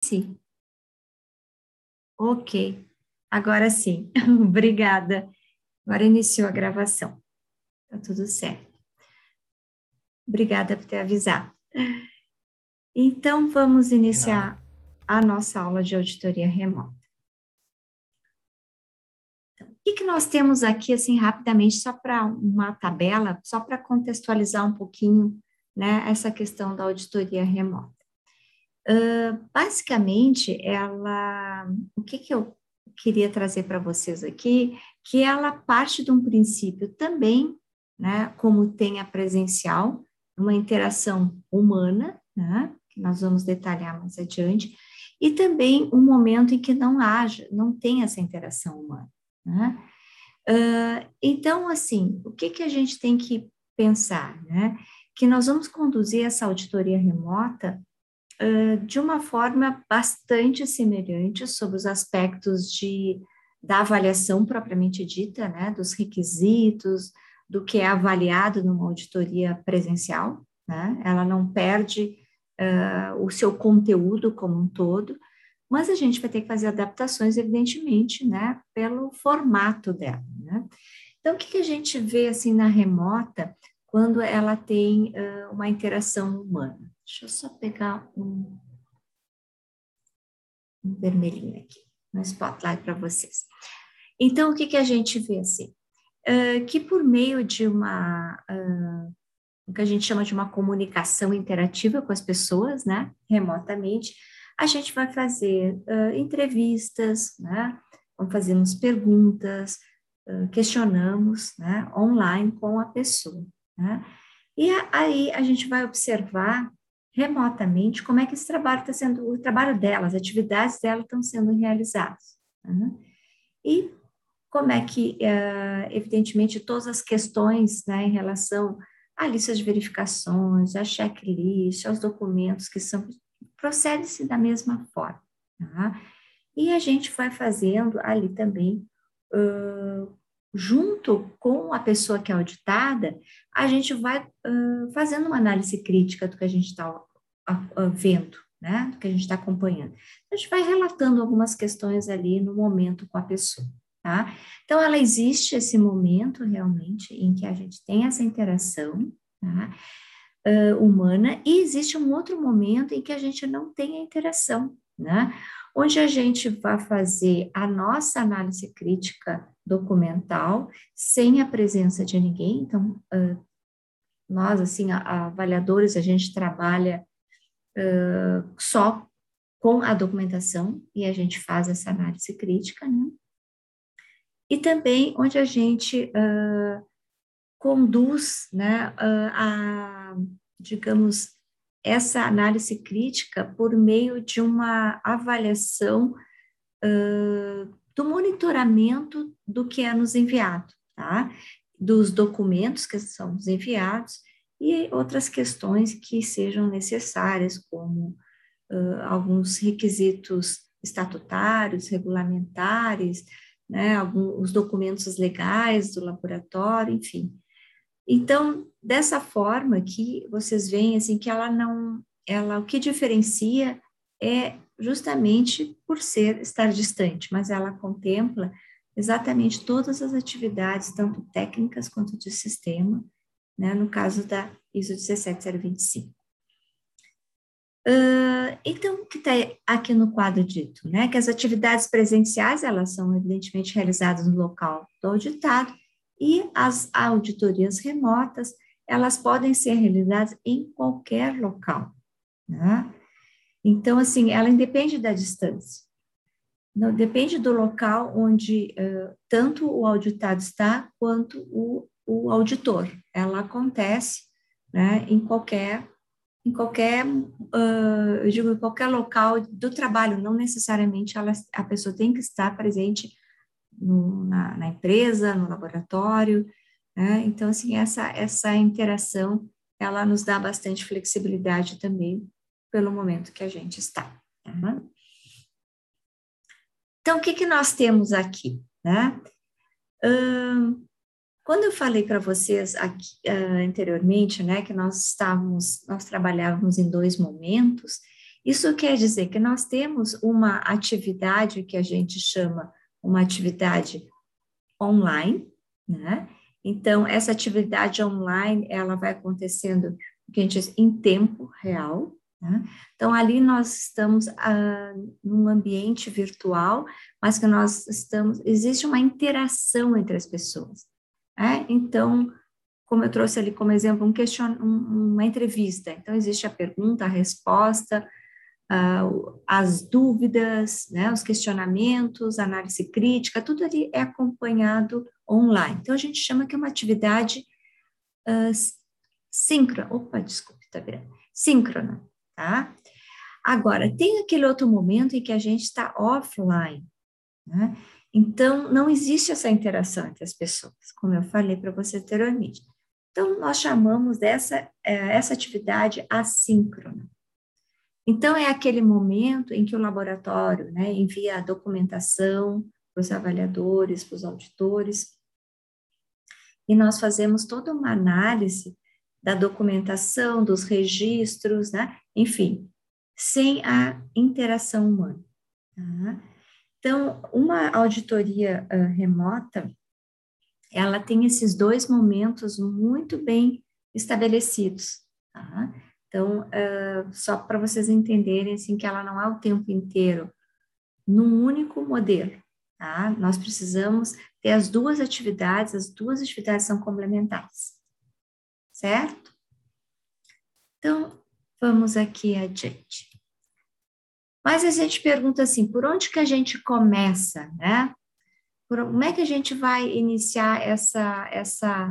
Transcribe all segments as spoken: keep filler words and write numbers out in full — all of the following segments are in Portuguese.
Sim, ok. Agora sim. Obrigada. Agora iniciou a gravação. Tá tudo certo. Obrigada por ter avisado. Então, vamos De nada. iniciar a nossa aula de auditoria remota. Então, o que, que nós temos aqui, assim, rapidamente, só para uma tabela, só para contextualizar um pouquinho, né, essa questão da auditoria remota. Uh, basicamente, ela, o que, que eu queria trazer para vocês aqui, que ela parte de um princípio também, né, como tem a presencial, uma interação humana, né, que nós vamos detalhar mais adiante, e também um momento em que não haja, não tem essa interação humana, né. Uh, então, assim, o que, que a gente tem que pensar, né, que nós vamos conduzir essa auditoria remota de uma forma bastante semelhante sobre os aspectos de, da avaliação propriamente dita, né, dos requisitos, do que é avaliado numa auditoria presencial, né, ela não perde uh, o seu conteúdo como um todo, mas a gente vai ter que fazer adaptações, evidentemente, né, pelo formato dela, né. Então, o que, que a gente vê, assim, na remota, quando ela tem uh, uma interação humana? Deixa eu só pegar um, um vermelhinho aqui, um spotlight para vocês. Então, o que, que a gente vê assim? Uh, que por meio de uma, uh, o que a gente chama de uma comunicação interativa com as pessoas, né, remotamente, a gente vai fazer uh, entrevistas, né, vamos fazermos perguntas, uh, questionamos, né, online com a pessoa, né, e aí a gente vai observar remotamente como é que esse trabalho está sendo, o trabalho delas, as atividades delas estão sendo realizadas. Né? E como é que, uh, evidentemente, todas as questões, né, em relação à lista de verificações, à checklist, aos documentos que são, procede-se da mesma forma. Tá? E a gente vai fazendo ali também, uh, junto com a pessoa que é auditada, a gente vai uh, fazendo uma análise crítica do que a gente está vendo, né, do que a gente está acompanhando. A gente vai relatando algumas questões ali no momento com a pessoa, tá? Então, ela existe esse momento realmente em que a gente tem essa interação, tá, uh, humana, e existe um outro momento em que a gente não tem a interação, né? Onde a gente vai fazer a nossa análise crítica documental sem a presença de ninguém. Então, uh, nós, assim, a, a avaliadores, a gente trabalha uh, só com a documentação e a gente faz essa análise crítica, né? E também onde a gente uh, conduz, né, uh, a, digamos, essa análise crítica por meio de uma avaliação uh, do monitoramento do que é nos enviado, tá? Dos documentos que são nos enviados e outras questões que sejam necessárias, como uh, alguns requisitos estatutários, regulamentares, né, alguns, os documentos legais do laboratório, enfim. Então, dessa forma que vocês veem, assim, que ela não, ela, o que diferencia é justamente por ser, estar distante, mas ela contempla exatamente todas as atividades, tanto técnicas quanto de sistema, né, no caso da ISO um sete zero dois cinco. Uh, então, o que está aqui no quadro dito, né, que as atividades presenciais, elas são evidentemente realizadas no local do auditado, e as auditorias remotas, elas podem ser realizadas em qualquer local, né? Então, assim, ela independe da distância, não depende do local onde uh, tanto o auditado está, quanto o, o auditor, ela acontece, né, em qualquer em qualquer, uh, eu digo, em qualquer local do trabalho, não necessariamente ela, a pessoa tem que estar presente no, na, na empresa, no laboratório, né? Então, assim, essa, essa interação, ela nos dá bastante flexibilidade também pelo momento que a gente está. Tá? Então, o que, que nós temos aqui, né? Uh, Quando eu falei para vocês aqui, uh, anteriormente, né, que nós estávamos, nós trabalhávamos em dois momentos, Isso quer dizer que nós temos uma atividade que a gente chama uma atividade online, né? Então, essa atividade online, ela vai acontecendo, o que a gente diz, em tempo real, né? Então, ali nós estamos ah, num ambiente virtual, mas que nós estamos, existe uma interação entre as pessoas, né? Então, como eu trouxe ali como exemplo, um question, um, uma entrevista, então existe a pergunta, a resposta, Uh, as dúvidas, né, os questionamentos, análise crítica, tudo ali é acompanhado online. Então, a gente chama que é uma atividade uh, síncrona, opa, desculpe, tá virando, síncrona, tá? Agora, tem aquele outro momento em que a gente está offline, né? Então, não existe essa interação entre as pessoas, como eu falei para você anteriormente. Então, nós chamamos dessa essa atividade assíncrona. Então, é aquele momento em que o laboratório, né, envia a documentação para os avaliadores, para os auditores, e nós fazemos toda uma análise da documentação, dos registros, né, enfim, sem a interação humana. Tá? Então, uma auditoria uh, remota, ela tem esses dois momentos muito bem estabelecidos, tá? Então, uh, só para vocês entenderem, assim, que ela não é o tempo inteiro num único modelo, tá? Nós precisamos ter as duas atividades, as duas atividades são complementares, certo? Então, vamos aqui adiante. Mas a gente pergunta assim, por onde que a gente começa, né? Por, como é que a gente vai iniciar essa, essa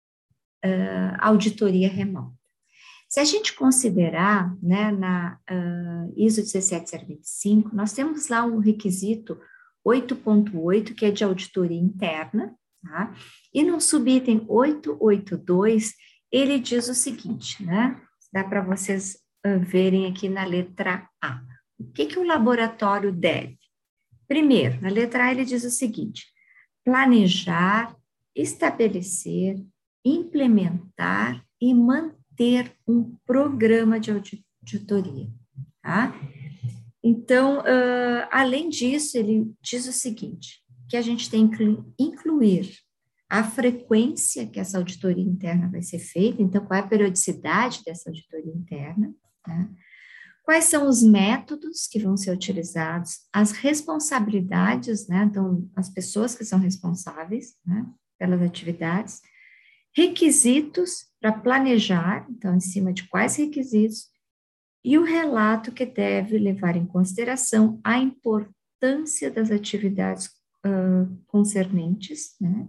uh, auditoria remota? Se a gente considerar, né, na uh, I S O dezessete zero vinte e cinco, nós temos lá o requisito oito ponto oito, que é de auditoria interna, tá? E no subitem oitocentos e oitenta e dois, ele diz o seguinte, né? Dá para vocês uh, verem aqui na letra A. O que que o laboratório deve? Primeiro, na letra A ele diz o seguinte, planejar, estabelecer, implementar e manter ter um programa de auditoria, tá? Então, uh, além disso, ele diz o seguinte, que a gente tem que incluir a frequência que essa auditoria interna vai ser feita, então, qual é a periodicidade dessa auditoria interna, né? Quais são os métodos que vão ser utilizados, as responsabilidades, né? Então, as pessoas que são responsáveis, né, pelas atividades, requisitos para planejar, então, em cima de quais requisitos, e o relato que deve levar em consideração a importância das atividades uh, concernentes, né,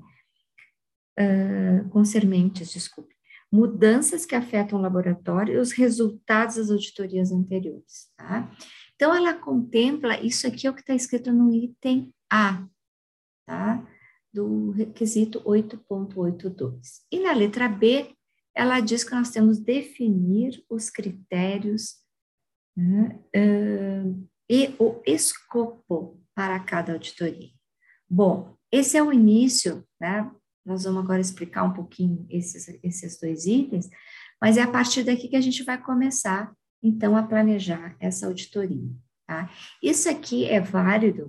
uh, concernentes, desculpe, mudanças que afetam o laboratório e os resultados das auditorias anteriores, tá? Então, ela contempla, isso aqui é o que está escrito no item A, tá? Do requisito oito ponto oitenta e dois. E na letra B, ela diz que nós temos que definir os critérios, né, uh, e o escopo para cada auditoria. Bom, esse é o início, né? Nós vamos agora explicar um pouquinho esses, esses dois itens, mas é a partir daqui que a gente vai começar, então, a planejar essa auditoria, tá? Isso aqui é válido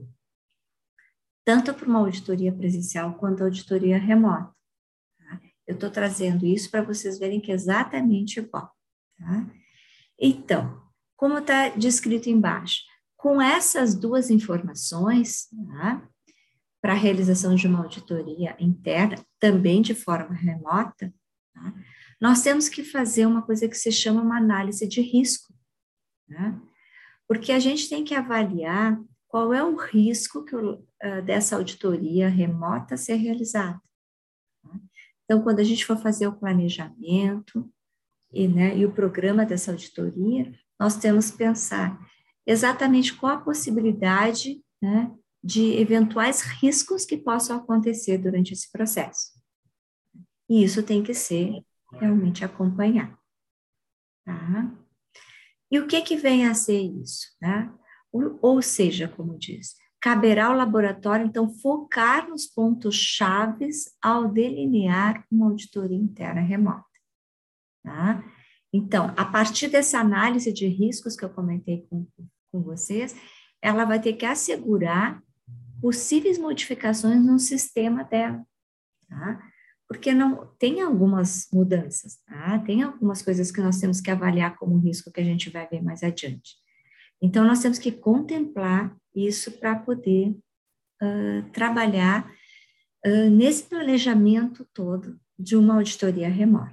tanto para uma auditoria presencial quanto auditoria remota. Tá? Eu estou trazendo isso para vocês verem que é exatamente igual. Tá? Então, como está descrito embaixo, com essas duas informações, tá, para a realização de uma auditoria interna, também de forma remota, tá, nós temos que fazer uma coisa que se chama uma análise de risco, tá? Porque a gente tem que avaliar qual é o risco que o, uh, dessa auditoria remota ser realizada. Tá? Então, quando a gente for fazer o planejamento e, né, e o programa dessa auditoria, nós temos que pensar exatamente qual a possibilidade, né, de eventuais riscos que possam acontecer durante esse processo. E isso tem que ser realmente acompanhado. Tá? E o que que vem a ser isso, né? Ou, ou seja, como diz, caberá ao laboratório, então, focar nos pontos chaves ao delinear uma auditoria interna remota, tá? Então, a partir dessa análise de riscos que eu comentei com, com vocês, ela vai ter que assegurar possíveis modificações no sistema dela, tá? Porque não tem algumas mudanças, tá? Tem algumas coisas que nós temos que avaliar como risco que a gente vai ver mais adiante. Então, nós temos que contemplar isso para poder uh, trabalhar uh, nesse planejamento todo de uma auditoria remota.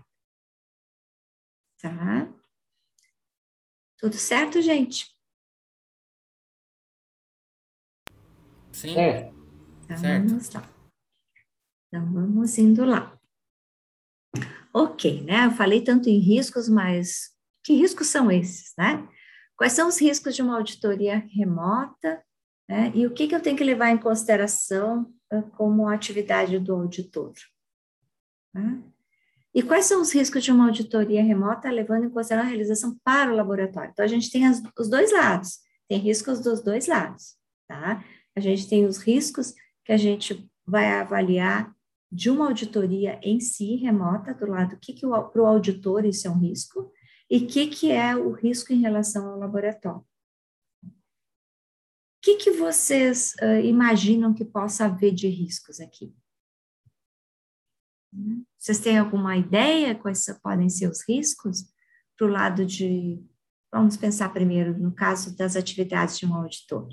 Tá? Tudo certo, gente? Sim, É, Então, certo. vamos lá. Então, vamos indo lá. Ok, né? Eu falei tanto em riscos, mas que riscos são esses, né? Quais são os riscos de uma auditoria remota, né? E o que, que eu tenho que levar em consideração uh, como atividade do auditor? Né? E quais são os riscos de uma auditoria remota, levando em consideração a realização para o laboratório? Então, a gente tem as, os dois lados, tem riscos dos dois lados, tá? A gente tem os riscos que a gente vai avaliar de uma auditoria em si, remota, do lado, o que, que para o auditor isso é um risco, e o que, que é o risco em relação ao laboratório. O que, que vocês uh, imaginam que possa haver de riscos aqui? Vocês têm alguma ideia quais podem ser os riscos para o lado de, vamos pensar primeiro no caso das atividades de um auditor.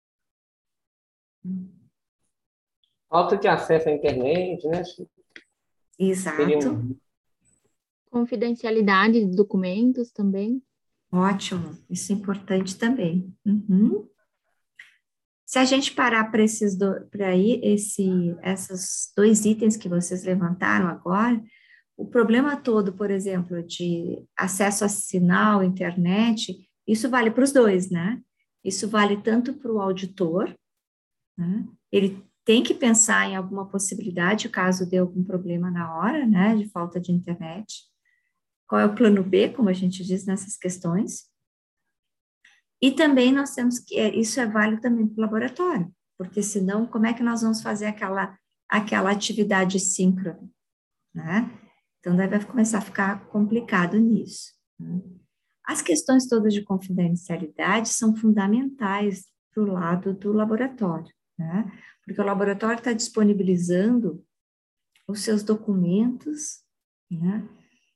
falta de acesso à internet, né? Acho que seria Exato, um. Confidencialidade de documentos também. ótimo, isso é importante também. Uhum. Se a gente parar para esses do, para aí, esse, esses dois itens que vocês levantaram agora, o problema todo, por exemplo, de acesso a sinal, internet, isso vale para os dois, né? Isso vale tanto para o auditor, né? Ele tem que pensar em alguma possibilidade, caso dê algum problema na hora, né, de falta de internet. Qual é o plano B, como a gente diz nessas questões? E também nós temos que, isso é válido também para o laboratório, porque senão, como é que nós vamos fazer aquela, aquela atividade síncrona, né? Então, daí vai começar a ficar complicado nisso. Né? As questões todas de confidencialidade são fundamentais para o lado do laboratório, né? Porque o laboratório está disponibilizando os seus documentos, né?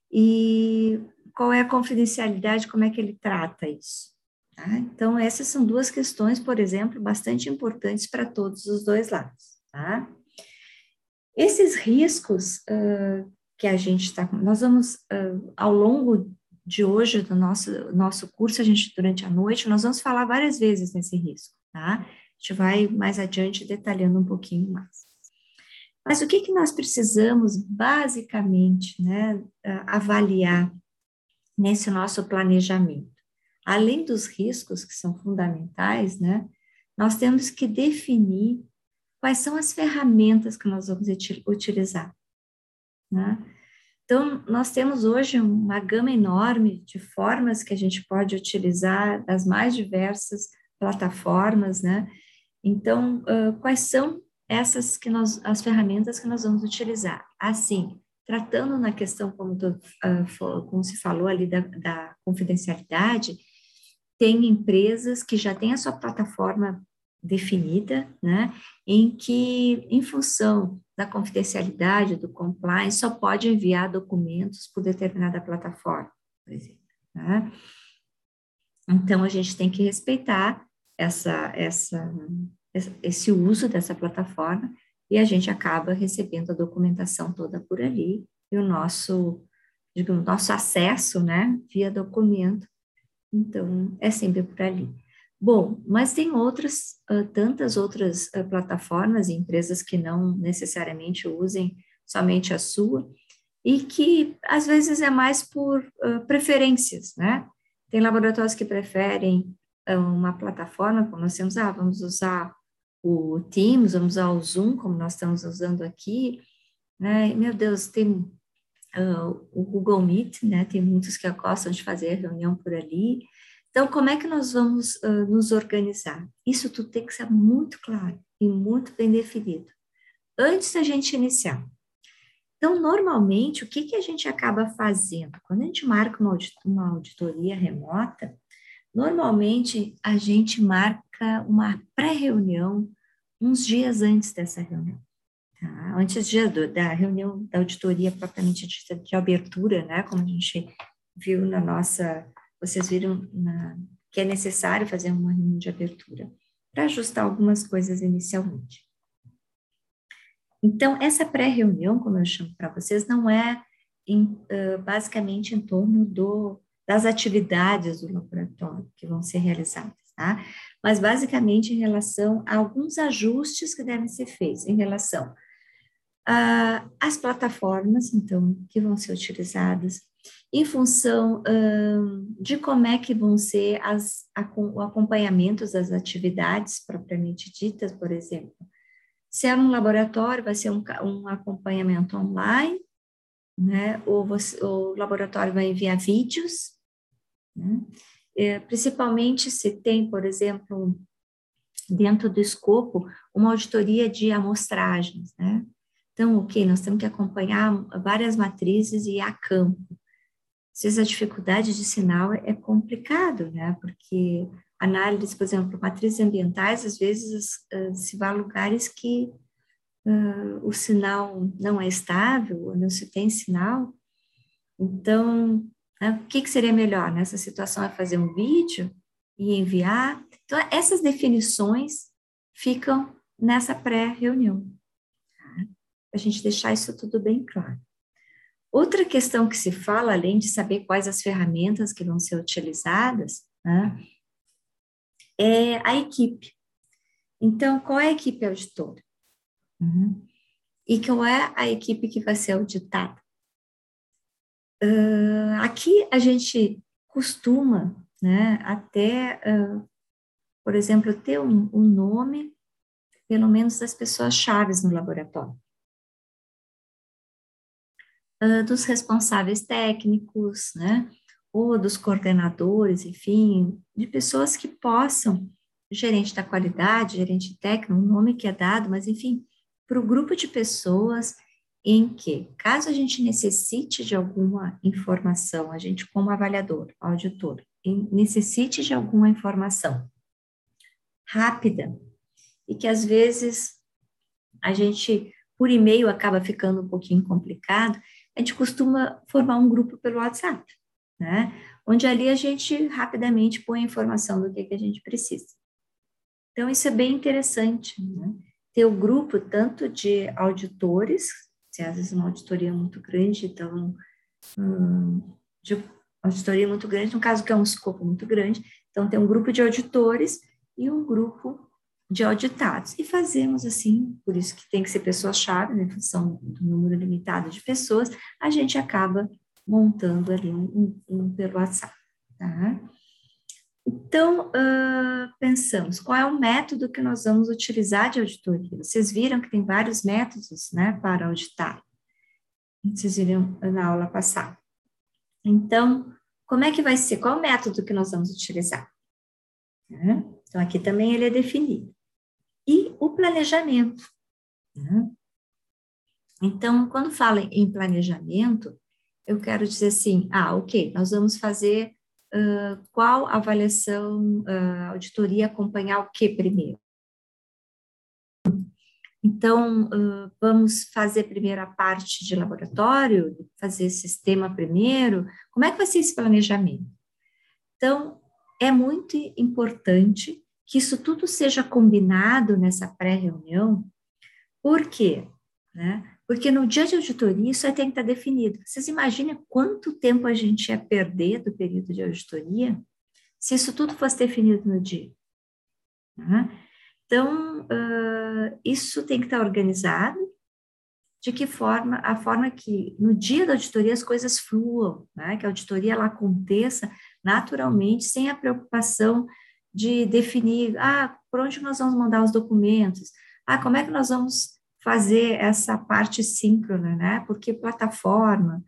E qual é a confidencialidade, como é que ele trata isso? Tá? Então, essas são duas questões, por exemplo, bastante importantes para todos os dois lados, tá? Esses riscos uh, que a gente está, nós vamos, uh, ao longo de hoje, do nosso, nosso curso, a gente, durante a noite, nós vamos falar várias vezes nesse risco, tá? A gente vai mais adiante detalhando um pouquinho mais. Mas o que que nós precisamos, basicamente, né, avaliar nesse nosso planejamento? Além dos riscos, que são fundamentais, né, nós temos que definir quais são as ferramentas que nós vamos utilizar, né? Então, nós temos hoje uma gama enorme de formas que a gente pode utilizar, das mais diversas plataformas, né? Então, uh, quais são essas que nós, as ferramentas que nós vamos utilizar? Assim, tratando na questão, como, tu, uh, como se falou ali, da, da confidencialidade, tem empresas que já têm a sua plataforma definida, né, em que, em função da confidencialidade, do compliance, só pode enviar documentos por determinada plataforma, por exemplo, né? Então, a gente tem que respeitar essa, essa, esse uso dessa plataforma e a gente acaba recebendo a documentação toda por ali e o nosso, digamos, nosso acesso, né, via documento. Então, é sempre por ali. Bom, mas tem outras, uh, tantas outras uh, plataformas e empresas que não necessariamente usem somente a sua, e que às vezes é mais por uh, preferências, né? Tem laboratórios que preferem uh, uma plataforma, como nós temos, ah, vamos usar o Teams, vamos usar o Zoom, como nós estamos usando aqui, né? E, meu Deus, tem uh, o Google Meet, né? Tem muitos que gostam de fazer reunião por ali. Então, como é que nós vamos uh, nos organizar? Isso tudo tem que ser muito claro e muito bem definido, antes da gente iniciar. Então, normalmente, o que, que a gente acaba fazendo? Quando a gente marca uma, audit uma auditoria remota, normalmente a gente marca uma pré-reunião uns dias antes dessa reunião. Tá? Antes de, da reunião da auditoria propriamente dita de abertura, né? Como a gente viu na nossa, vocês viram na, que é necessário fazer uma reunião de abertura para ajustar algumas coisas inicialmente. Então, essa pré-reunião, como eu chamo para vocês, não é em, uh, basicamente em torno do, das atividades do laboratório que vão ser realizadas, tá? Mas basicamente em relação a alguns ajustes que devem ser feitos em relação às plataformas, então, que vão ser utilizadas, em função uh, de como é que vão ser as, a, o acompanhamento das atividades propriamente ditas, por exemplo. Se é um laboratório, vai ser um, um acompanhamento online, né? Ou você, o laboratório vai enviar vídeos, né? É, principalmente se tem, por exemplo, dentro do escopo, uma auditoria de amostragens, né? Então, ok, nós temos que acompanhar várias matrizes e a campo. Às vezes a dificuldade de sinal é complicado, né? Porque análise, por exemplo, matrizes ambientais, às vezes uh, se vai a lugares que uh, o sinal não é estável, ou não se tem sinal. Então, né, o que, que seria melhor nessa situação? É fazer um vídeo e enviar? Então, essas definições ficam nessa pré-reunião, tá? A gente deixar isso tudo bem claro. Outra questão que se fala, além de saber quais as ferramentas que vão ser utilizadas, né, é a equipe. Então, qual é a equipe auditora? Uhum. E qual é a equipe que vai ser auditada? Uh, aqui a gente costuma, né, até, uh, por exemplo, ter um, um nome, pelo menos, das pessoas chaves no laboratório. Uh, dos responsáveis técnicos, né, ou dos coordenadores, enfim, de pessoas que possam, gerente da qualidade, gerente técnico, um nome que é dado, mas enfim, para o grupo de pessoas em que, caso a gente necessite de alguma informação, a gente como avaliador, auditor, necessite de alguma informação rápida, e que às vezes a gente, por e-mail, acaba ficando um pouquinho complicado, a gente costuma formar um grupo pelo WhatsApp, né? Onde ali a gente rapidamente põe a informação do que, que a gente precisa. Então, isso é bem interessante, né? Ter o grupo tanto de auditores, se às vezes uma auditoria muito grande, então, hum, de auditoria muito grande, no caso que é um escopo muito grande, então tem um grupo de auditores e um grupo de auditados, e fazemos assim, por isso que tem que ser pessoas-chave, né, em função do número limitado de pessoas, a gente acaba montando ali um, um, um pelo WhatsApp, tá? Então, uh, pensamos, qual é o método que nós vamos utilizar de auditoria? Vocês viram que tem vários métodos, né, para auditar, vocês viram na aula passada. Então, como é que vai ser? Qual é o método que nós vamos utilizar? Então, aqui também ele é definido. E o planejamento, né? Então, quando fala em planejamento, eu quero dizer assim, ah, ok, nós vamos fazer uh, qual avaliação, uh, auditoria, acompanhar o que primeiro? Então, uh, vamos fazer primeiro a parte de laboratório, fazer sistema primeiro, como é que vai ser esse planejamento? Então, é muito importante que isso tudo seja combinado nessa pré-reunião. Por quê? Né? Porque no dia de auditoria isso aí tem que estar definido. Vocês imaginem quanto tempo a gente ia perder do período de auditoria se isso tudo fosse definido no dia. Né? Então, uh, isso tem que estar organizado. De que forma? A forma que no dia da auditoria as coisas fluam, né? Que a auditoria ela aconteça naturalmente, sem a preocupação de definir, ah, por onde nós vamos mandar os documentos? Ah, como é que nós vamos fazer essa parte síncrona, né? Por que plataforma?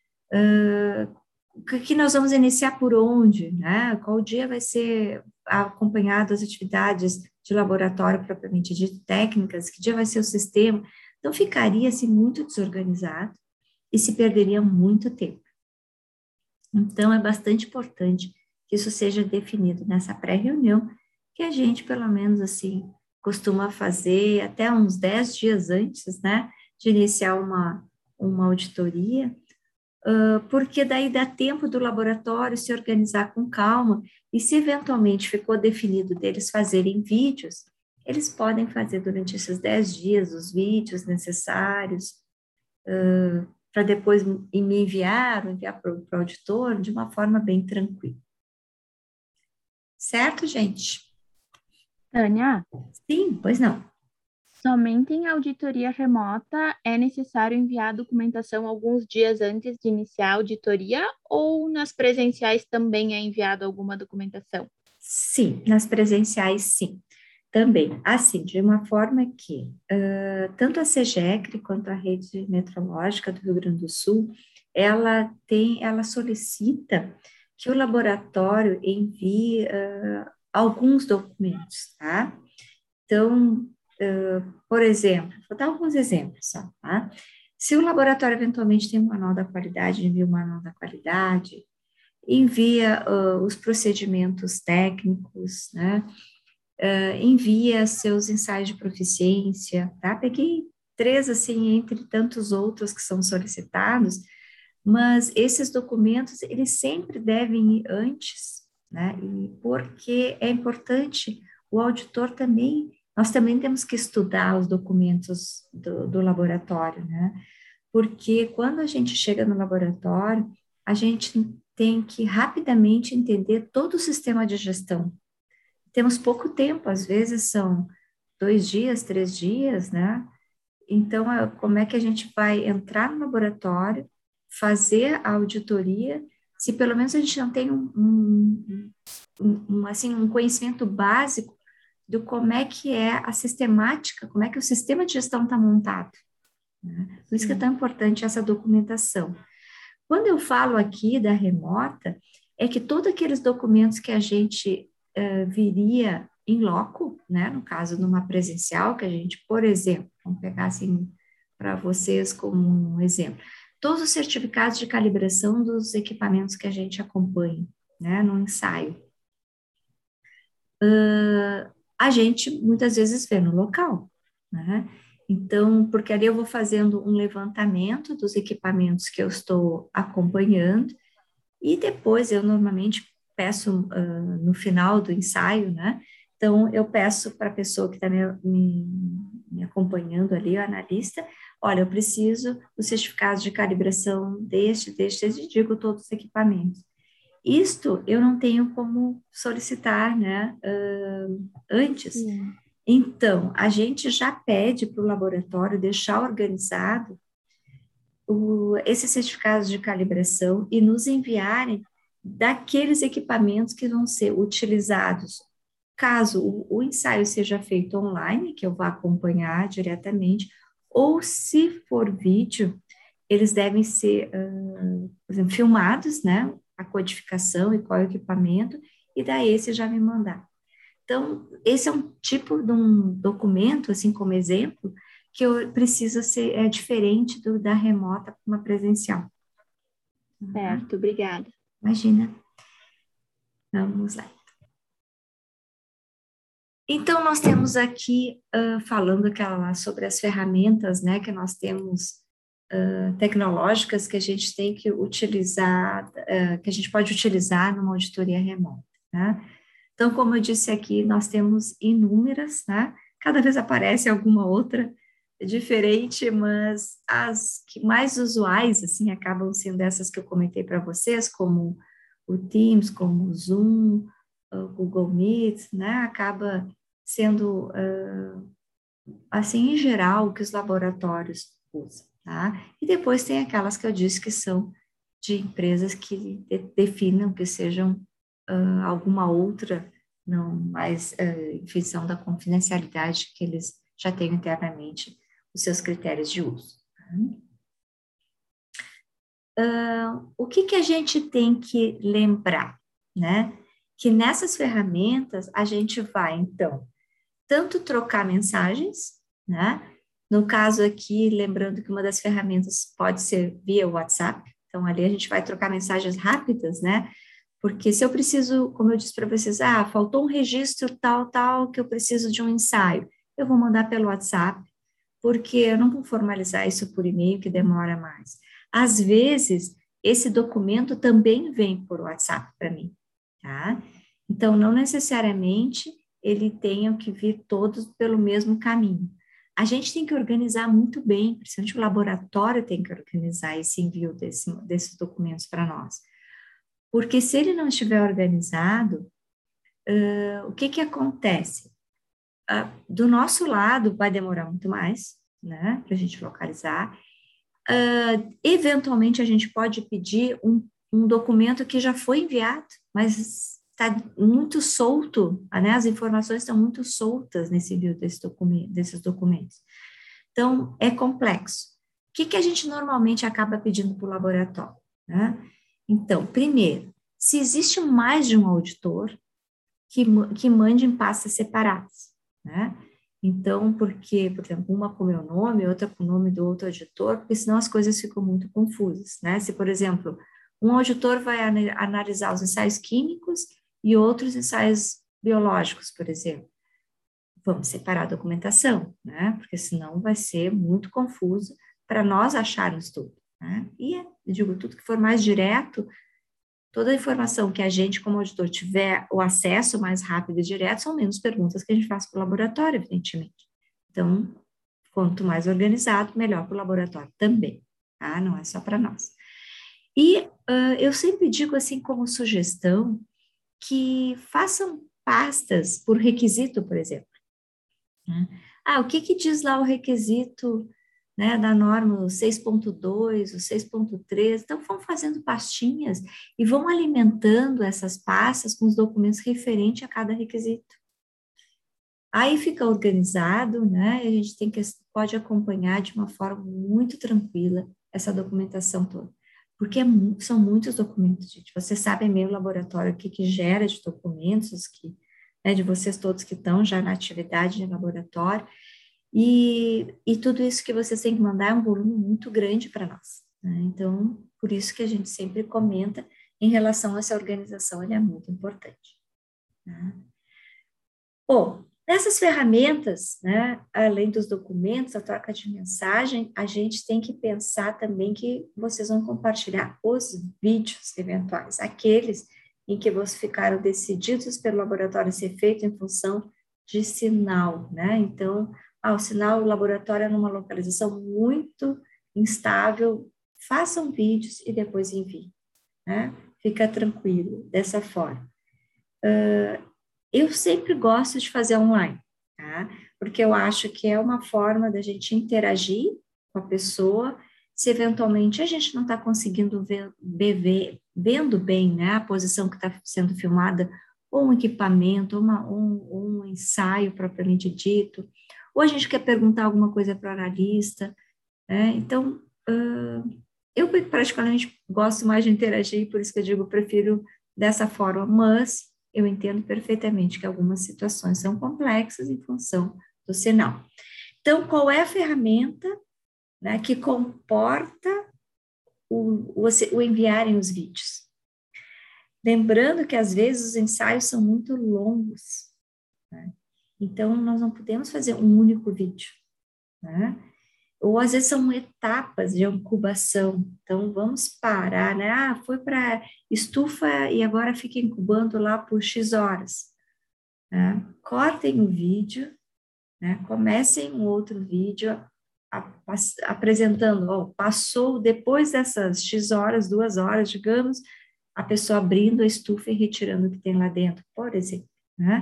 Uh, que nós vamos iniciar por onde, né? Qual dia vai ser acompanhado as atividades de laboratório propriamente de técnicas? Que dia vai ser o sistema? Então, ficaria-se muito desorganizado e se perderia muito tempo. Então, é bastante importante que isso seja definido nessa pré-reunião, que a gente, pelo menos assim, costuma fazer até uns dez dias antes, né, de iniciar uma, uma auditoria, uh, porque daí dá tempo do laboratório se organizar com calma, e se eventualmente ficou definido deles fazerem vídeos, eles podem fazer durante esses dez dias os vídeos necessários, uh, para depois me enviar, ou enviar para o auditor de uma forma bem tranquila. Certo, gente? Tânia? Sim, pois não. Somente em auditoria remota é necessário enviar a documentação alguns dias antes de iniciar a auditoria ou nas presenciais também é enviado alguma documentação? Sim, nas presenciais, sim. Também, assim, de uma forma que uh, tanto a SEGECRE quanto a Rede Meteorológica do Rio Grande do Sul, ela tem, ela solicita que o laboratório envie uh, alguns documentos, tá? Então, uh, por exemplo, vou dar alguns exemplos só, tá? Se o laboratório eventualmente tem um manual da qualidade, envia o manual da qualidade, envia uh, os procedimentos técnicos, né? Uh, envia seus ensaios de proficiência, tá? Peguei três, assim, entre tantos outros que são solicitados, mas esses documentos, eles sempre devem ir antes, né? E porque é importante, o auditor também, nós também temos que estudar os documentos do, do laboratório, né? Porque quando a gente chega no laboratório, a gente tem que rapidamente entender todo o sistema de gestão. Temos pouco tempo, às vezes são dois dias, três dias, né? Então, como é que a gente vai entrar no laboratório, fazer a auditoria, se pelo menos a gente não tem um, um, um, um, assim, um conhecimento básico do como é que é a sistemática, como é que o sistema de gestão está montado, né? Por isso que é tão importante essa documentação. Quando eu falo aqui da remota, é que todos aqueles documentos que a gente uh, viria em loco, né, no caso numa presencial, que a gente, por exemplo, vamos pegar assim para vocês como um exemplo, todos os certificados de calibração dos equipamentos que a gente acompanha, né, no ensaio, uh, a gente muitas vezes vê no local, né? Então, porque ali eu vou fazendo um levantamento dos equipamentos que eu estou acompanhando, e depois eu normalmente peço uh, no final do ensaio, né? Então, eu peço para a pessoa que está me, me, me acompanhando ali, o analista, olha, eu preciso do certificado de calibração deste, deste, deste, e digo todos os equipamentos. Isto eu não tenho como solicitar, né, uh, antes. Sim. Então, a gente já pede para o laboratório deixar organizado o, esses certificados de calibração e nos enviarem daqueles equipamentos que vão ser utilizados, caso o, o ensaio seja feito online, que eu vá acompanhar diretamente, ou se for vídeo, eles devem ser, uh, por exemplo, filmados, né, a codificação e qual é o equipamento, e daí esse já me mandar. Então, esse é um tipo de um documento, assim como exemplo, que eu preciso ser é, diferente do, da remota para uma presencial. Certo, uhum. Obrigada. Imagina. Vamos lá. Então, nós temos aqui, uh, falando aquela lá sobre as ferramentas, né, que nós temos uh, tecnológicas que a gente tem que utilizar, uh, que a gente pode utilizar numa auditoria remota, né? Então, como eu disse aqui, nós temos inúmeras, né? Cada vez aparece alguma outra diferente, mas as que mais usuais, assim, acabam sendo essas que eu comentei para vocês, como o Teams, como o Zoom, o Google Meet, né? Acaba sendo, uh, assim, em geral, o que os laboratórios usam, tá? E depois tem aquelas que eu disse que são de empresas que de, definam que sejam Uh, alguma outra, não, mas, uh, em função da confidencialidade que eles já têm internamente os seus critérios de uso. Uh, o que que a gente tem que lembrar, né? Que nessas ferramentas a gente vai, então, tanto trocar mensagens, né? No caso aqui, lembrando que uma das ferramentas pode ser via WhatsApp, então ali a gente vai trocar mensagens rápidas, né? Porque se eu preciso, como eu disse para vocês, ah, faltou um registro tal, tal, que eu preciso de um ensaio, eu vou mandar pelo WhatsApp, porque eu não vou formalizar isso por e-mail, que demora mais. Às vezes, esse documento também vem por WhatsApp para mim, tá? Então, não necessariamente ele tenha que vir todos pelo mesmo caminho. A gente tem que organizar muito bem, principalmente o laboratório tem que organizar esse envio desse, desses documentos para nós. Porque se ele não estiver organizado, uh, o que que acontece? Uh, do nosso lado vai demorar muito mais, né, para a gente localizar. Uh, eventualmente a gente pode pedir um, um documento que já foi enviado, mas está muito solto, né, as informações estão muito soltas nesse envio desse documento, desses documentos. Então, é complexo. O que que a gente normalmente acaba pedindo para o laboratório, né? Então, primeiro, se existe mais de um auditor, que, que mande em pastas separadas, né? Então, porque, por exemplo, uma com o meu nome, outra com o nome do outro auditor, porque senão as coisas ficam muito confusas, né? Se, por exemplo, um auditor vai analisar os ensaios químicos e outros ensaios biológicos, por exemplo, vamos separar a documentação, né? Porque senão vai ser muito confuso para nós acharmos tudo, né? E, eu digo, tudo que for mais direto, toda a informação que a gente, como auditor, tiver o acesso mais rápido e direto, são menos perguntas que a gente faz para o laboratório, evidentemente. Então, quanto mais organizado, melhor para o laboratório também, tá? Não é só para nós. E uh, eu sempre digo, assim, como sugestão, que façam pastas por requisito, por exemplo. Ah, o que que diz lá o requisito, né, da norma seis ponto dois, o seis ponto três, então vão fazendo pastinhas e vão alimentando essas pastas com os documentos referentes a cada requisito. Aí fica organizado, né, e a gente tem que, pode acompanhar de uma forma muito tranquila essa documentação toda, porque é, são muitos documentos, gente, vocês sabem meio laboratório o que que gera de documentos, que, né, de vocês todos que estão já na atividade de laboratório, E, e tudo isso que vocês têm que mandar é um volume muito grande para nós, né? Então, por isso que a gente sempre comenta em relação a essa organização, ele é muito importante, né? Bom, nessas ferramentas, né, além dos documentos, a troca de mensagem, a gente tem que pensar também que vocês vão compartilhar os vídeos eventuais, aqueles em que vocês ficaram decididos pelo laboratório ser feito em função de sinal, né? Então, ah, o sinal, o laboratório é numa localização muito instável, façam vídeos e depois enviem, né? Fica tranquilo, dessa forma. Uh, eu sempre gosto de fazer online, tá? Porque eu acho que é uma forma da gente interagir com a pessoa, se eventualmente a gente não está conseguindo ver, ver, vendo bem, né, a posição que está sendo filmada, ou um equipamento, ou uma, um, um ensaio propriamente dito, ou a gente quer perguntar alguma coisa para o analista, né? Então, uh, eu praticamente gosto mais de interagir, por isso que eu digo, prefiro dessa forma, mas eu entendo perfeitamente que algumas situações são complexas em função do sinal. Então, qual é a ferramenta, né, que comporta o, o, o enviarem os vídeos? Lembrando que, às vezes, os ensaios são muito longos, né? Então, nós não podemos fazer um único vídeo, né? Ou, às vezes, são etapas de incubação. Então, vamos parar, né? Ah, foi para estufa e agora fica incubando lá por X horas, né? Cortem o vídeo, né? Comecem um outro vídeo a, a, apresentando, ó, passou depois dessas X horas, duas horas, digamos, a pessoa abrindo a estufa e retirando o que tem lá dentro, por exemplo, né?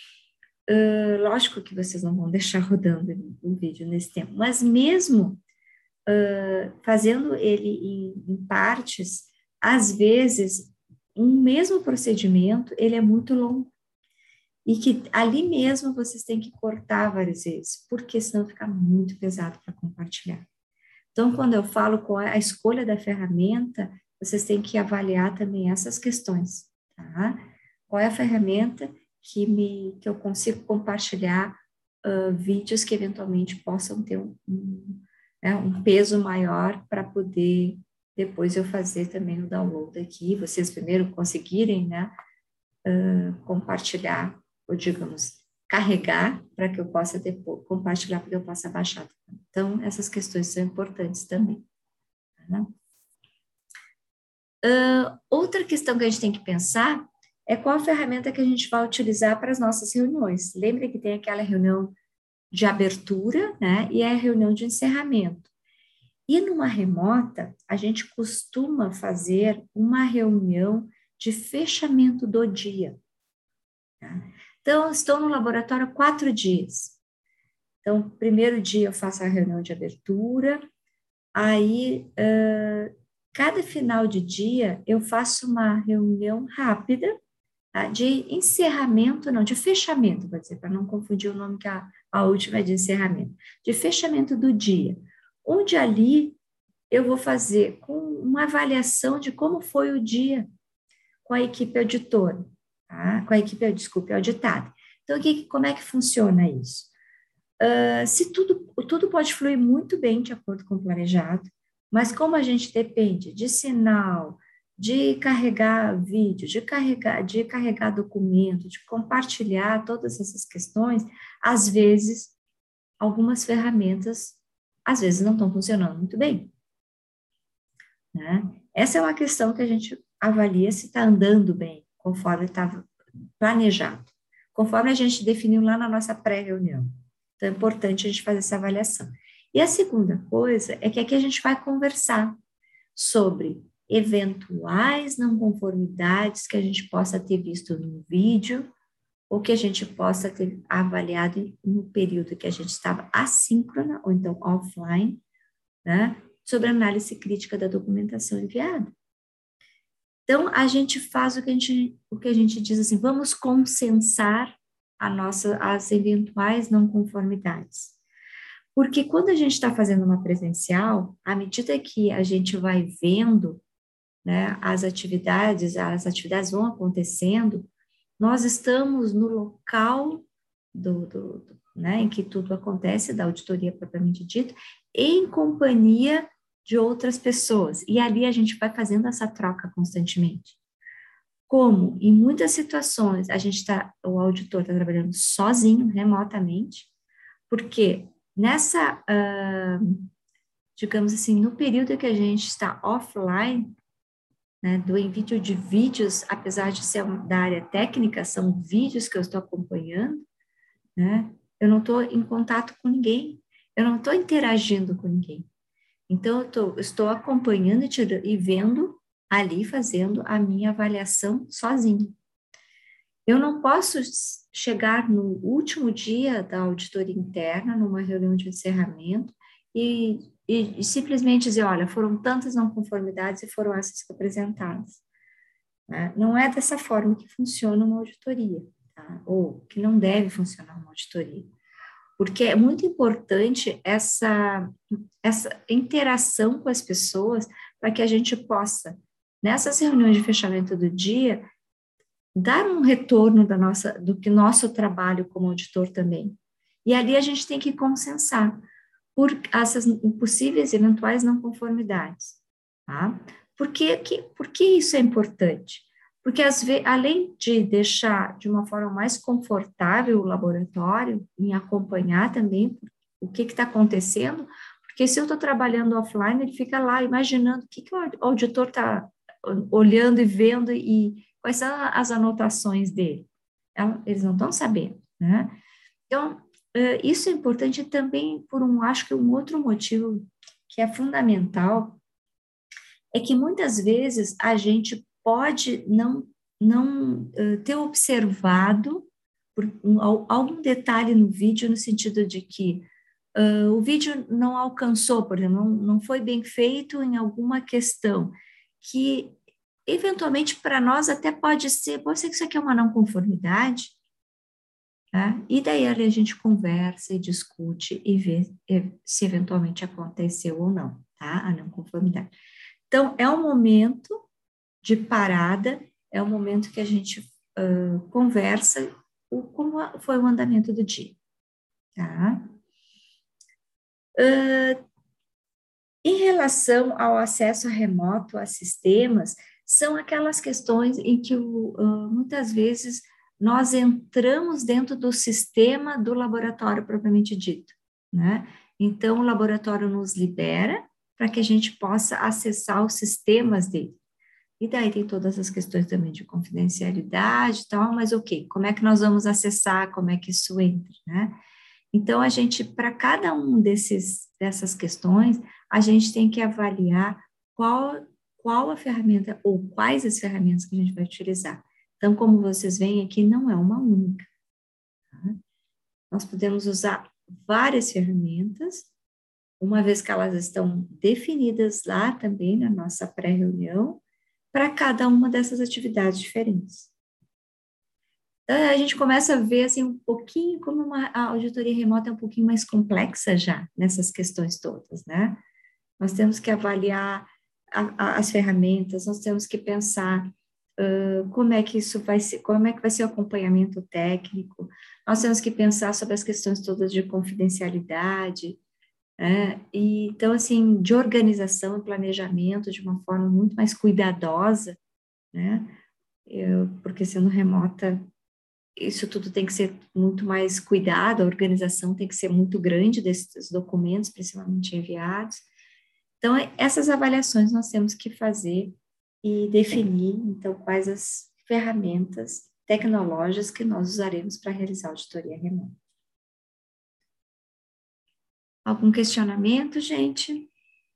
Uh, lógico que vocês não vão deixar rodando o vídeo nesse tempo, mas mesmo uh, fazendo ele em, em partes, às vezes, um mesmo procedimento, ele é muito longo, e que ali mesmo vocês têm que cortar várias vezes, porque senão fica muito pesado para compartilhar. Então, quando eu falo com a escolha da ferramenta, vocês têm que avaliar também essas questões, tá? Qual é a ferramenta que, me, que eu consigo compartilhar uh, vídeos que eventualmente possam ter um, um, né, um peso maior para poder depois eu fazer também o download aqui, vocês primeiro conseguirem, né, uh, compartilhar, ou digamos, carregar para que eu possa depois compartilhar para que eu possa baixar. Então, essas questões são importantes também. Né? Uh, outra questão que a gente tem que pensar é qual a ferramenta que a gente vai utilizar para as nossas reuniões. Lembra que tem aquela reunião de abertura, né, e a reunião de encerramento. E numa remota, a gente costuma fazer uma reunião de fechamento do dia. Tá? Então, estou no laboratório há quatro dias. Então, primeiro dia eu faço a reunião de abertura, aí, uh, cada final de dia, eu faço uma reunião rápida, tá? De encerramento, não, de fechamento, pode dizer, para não confundir o nome que a, a última é de encerramento, de fechamento do dia, onde ali eu vou fazer com uma avaliação de como foi o dia com a equipe auditora, tá? Com a equipe, desculpe, auditada. Então, que, como é que funciona isso? Uh, se tudo, tudo pode fluir muito bem de acordo com o planejado, mas como a gente depende de sinal, de carregar vídeo, de carregar, de carregar documento, de compartilhar todas essas questões, às vezes, algumas ferramentas, às vezes não estão funcionando muito bem. Né? Essa é uma questão que a gente avalia se está andando bem, conforme estava planejado, conforme a gente definiu lá na nossa pré-reunião. Então, é importante a gente fazer essa avaliação. E a segunda coisa é que aqui a gente vai conversar sobre eventuais não conformidades que a gente possa ter visto no vídeo ou que a gente possa ter avaliado no período que a gente estava assíncrona ou então offline, né? Sobre a análise crítica da documentação enviada. Então, a gente faz o que a gente, o que a gente diz assim, vamos consensar a nossa, as eventuais não conformidades. Porque quando a gente está fazendo uma presencial, à medida que a gente vai vendo, né, as atividades, as atividades vão acontecendo, nós estamos no local do, do, do, né, em que tudo acontece, da auditoria propriamente dita, em companhia de outras pessoas, e ali a gente vai fazendo essa troca constantemente. Como, em muitas situações, a gente está, o auditor está trabalhando sozinho, remotamente, porque nessa, uh, digamos assim, no período que a gente está offline, né, do envio de vídeos, apesar de ser da área técnica, são vídeos que eu estou acompanhando, né, eu não estou em contato com ninguém, eu não estou interagindo com ninguém. Então, eu tô, estou acompanhando e, e vendo ali, fazendo a minha avaliação sozinho. Eu não posso chegar no último dia da auditoria interna, numa reunião de encerramento, e, e, e simplesmente dizer, olha, foram tantas não conformidades e foram essas que apresentadas. Né? Não é dessa forma que funciona uma auditoria, tá? Ou que não deve funcionar uma auditoria. Porque é muito importante essa, essa interação com as pessoas para que a gente possa, nessas reuniões de fechamento do dia, dar um retorno da nossa, do que nosso trabalho como auditor também. E ali a gente tem que consensar por essas possíveis eventuais não conformidades. Tá? Por que, que, por que isso é importante? Porque, às vezes, além de deixar de uma forma mais confortável o laboratório, em acompanhar também o que está acontecendo, porque se eu estou trabalhando offline, ele fica lá imaginando o que, que o auditor está olhando e vendo e quais são as anotações dele. Eles não estão sabendo, né? Então, isso é importante também por um, acho que um outro motivo que é fundamental, é que muitas vezes a gente pode não, não uh, ter observado por um, algum detalhe no vídeo, no sentido de que uh, o vídeo não alcançou, por exemplo, não, não foi bem feito em alguma questão, que eventualmente para nós até pode ser, pode ser que isso aqui é uma não conformidade, tá? E daí ali a gente conversa e discute e vê se eventualmente aconteceu ou não, tá? A não conformidade. Então, é um momento de parada, é um momento que a gente uh, conversa o, como foi o andamento do dia, tá? Uh, em relação ao acesso remoto a sistemas, são aquelas questões em que uh, muitas vezes nós entramos dentro do sistema do laboratório propriamente dito, né? Então, o laboratório nos libera para que a gente possa acessar os sistemas dele. E daí tem todas as questões também de confidencialidade e tal, mas ok, como é que nós vamos acessar, como é que isso entra, né? Então, a gente, para cada um desses, dessas questões, a gente tem que avaliar qual, qual a ferramenta ou quais as ferramentas que a gente vai utilizar. Então, como vocês veem aqui, não é uma única. Tá? Nós podemos usar várias ferramentas, uma vez que elas estão definidas lá também na nossa pré-reunião, para cada uma dessas atividades diferentes. Então, a gente começa a ver assim, um pouquinho como uma, a auditoria remota é um pouquinho mais complexa já, nessas questões todas, né? Nós temos que avaliar a, a, as ferramentas, nós temos que pensar uh, como é que isso vai ser, como é que vai ser o acompanhamento técnico, nós temos que pensar sobre as questões todas de confidencialidade, né? E, então, assim, de organização e planejamento de uma forma muito mais cuidadosa, né? Eu, porque sendo remota, isso tudo tem que ser muito mais cuidado, a organização tem que ser muito grande desses documentos, principalmente enviados. Então, essas avaliações nós temos que fazer e definir, então, quais as ferramentas tecnológicas que nós usaremos para realizar a auditoria remota. Algum questionamento, gente?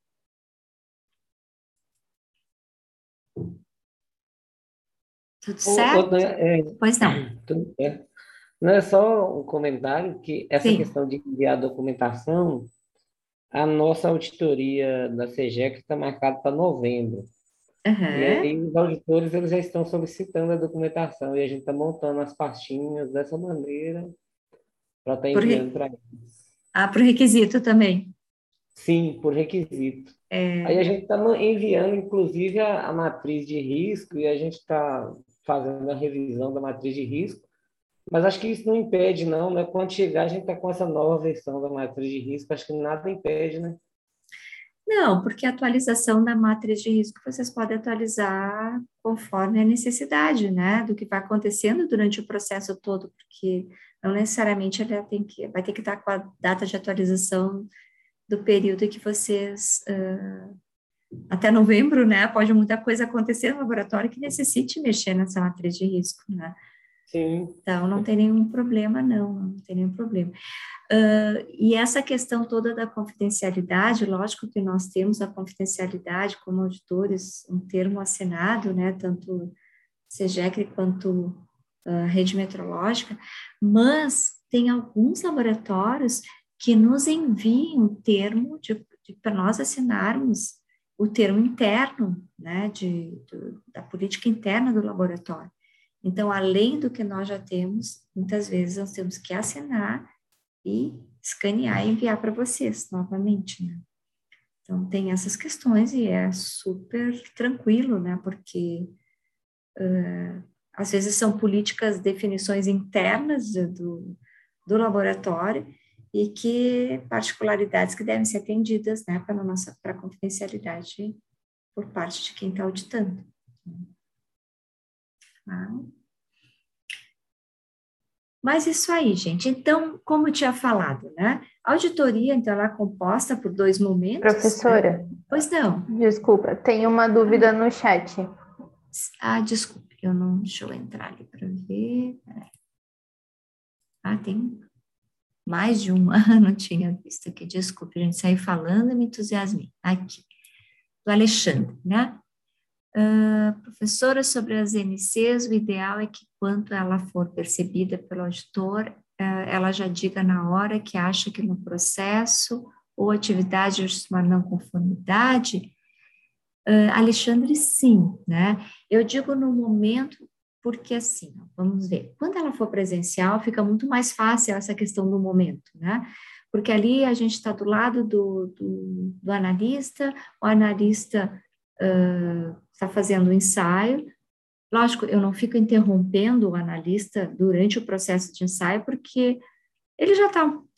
Tudo certo? Ô, ô, é, Pois não. tudo certo. Não é só um comentário que essa Sim. questão de enviar documentação, a nossa auditoria da SEGEC está marcada para novembro. E Uhum. aí os auditores eles já estão solicitando a documentação e a gente está montando as pastinhas dessa maneira para estar Por enviando re... para eles. Ah, por requisito também. Sim, por requisito. É... Aí a gente está enviando, inclusive, a, a matriz de risco e a gente está fazendo a revisão da matriz de risco. Mas acho que isso não impede, não, né? Quando chegar, a gente está com essa nova versão da matriz de risco, acho que nada impede, né? Não, porque a atualização da matriz de risco vocês podem atualizar conforme a necessidade, né, do que vai acontecendo durante o processo todo, porque não necessariamente ela tem que, vai ter que estar com a data de atualização do período que vocês, uh, até novembro, né, pode muita coisa acontecer no laboratório que necessite mexer nessa matriz de risco, né. Sim. Então, não tem nenhum problema, não, não tem nenhum problema. Uh, e essa questão toda da confidencialidade, lógico que nós temos a confidencialidade como auditores, um termo assinado, né, tanto SEGEC quanto a rede metrológica, mas tem alguns laboratórios que nos enviam o termo de, de, para nós assinarmos o termo interno, né, de, de, da política interna do laboratório. Então, além do que nós já temos, muitas vezes nós temos que assinar e escanear e enviar para vocês novamente, né? Então, tem essas questões e é super tranquilo, né? Porque, uh, às vezes, são políticas, definições internas do, do laboratório e que particularidades que devem ser atendidas, né? Para a nossa, para a confidencialidade por parte de quem está auditando. Tá? Mas isso aí, gente. Então, como eu tinha falado, né? A auditoria, então, ela é composta por dois momentos. Professora? Né? Pois não. Desculpa, tem uma dúvida no chat. Ah, desculpa, eu não... Deixa eu entrar ali para ver. Ah, tem mais de uma, não tinha visto aqui. Desculpa, a gente saiu falando e me entusiasmei. Aqui, do Alexandre, né? Uh, professora, sobre as N Cs, o ideal é que quando ela for percebida pelo auditor, uh, ela já diga na hora que acha que no processo ou atividade de uma não conformidade. Uh, Alexandre, sim, né? Eu digo no momento, porque assim, vamos ver, quando ela for presencial, fica muito mais fácil essa questão do momento, né? Porque ali a gente está do lado do, do, do analista, o analista está uh, fazendo o ensaio. Lógico, eu não fico interrompendo o analista durante o processo de ensaio, porque ele já está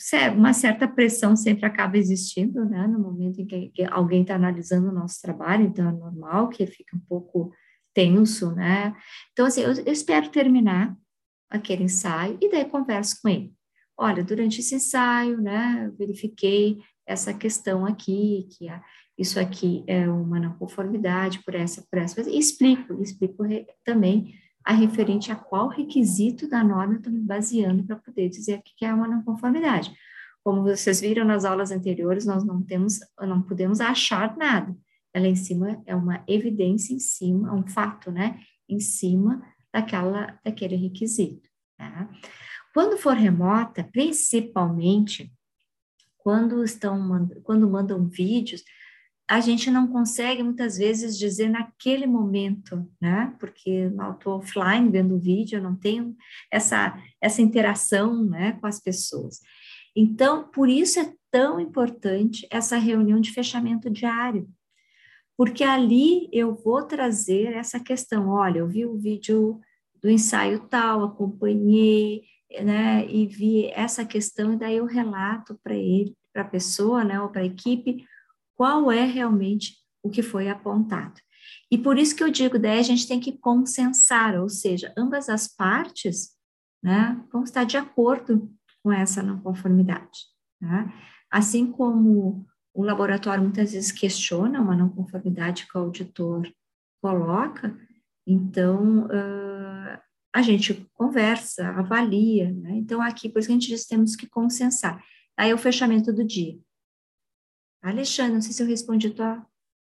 uma certa pressão sempre acaba existindo, né, no momento em que, que alguém está analisando o nosso trabalho, então é normal que fique um pouco tenso, né, então assim, eu, eu espero terminar aquele ensaio e daí converso com ele. Olha, durante esse ensaio, né, eu verifiquei essa questão aqui, que a, isso aqui é uma não conformidade por essa, por essa, e explico, explico re, também a referente a qual requisito da norma eu estou me baseando para poder dizer que é uma não conformidade. Como vocês viram nas aulas anteriores, nós não temos, não podemos achar nada. Ela em cima é uma evidência em cima, um fato, né, em cima daquela, daquele requisito. Tá? Quando for remota, principalmente quando estão quando mandam vídeos, a gente não consegue muitas vezes dizer naquele momento, né? Porque eu estou offline vendo o vídeo, eu não tenho essa, essa interação, né, com as pessoas. Então, por isso é tão importante essa reunião de fechamento diário, porque ali eu vou trazer essa questão, olha, eu vi o vídeo do ensaio tal, acompanhei, né, e vi essa questão, e daí eu relato para ele, para a pessoa, né, ou para a equipe, qual é realmente o que foi apontado. E por isso que eu digo, daí a gente tem que consensar, ou seja, ambas as partes, né, vão estar de acordo com essa não conformidade, né? Assim como o laboratório muitas vezes questiona uma não conformidade que o auditor coloca, então uh, a gente conversa, avalia, né? Então aqui, por isso que a gente diz que temos que consensar. Aí é o fechamento do dia. Alexandre, não sei se eu respondi a tua,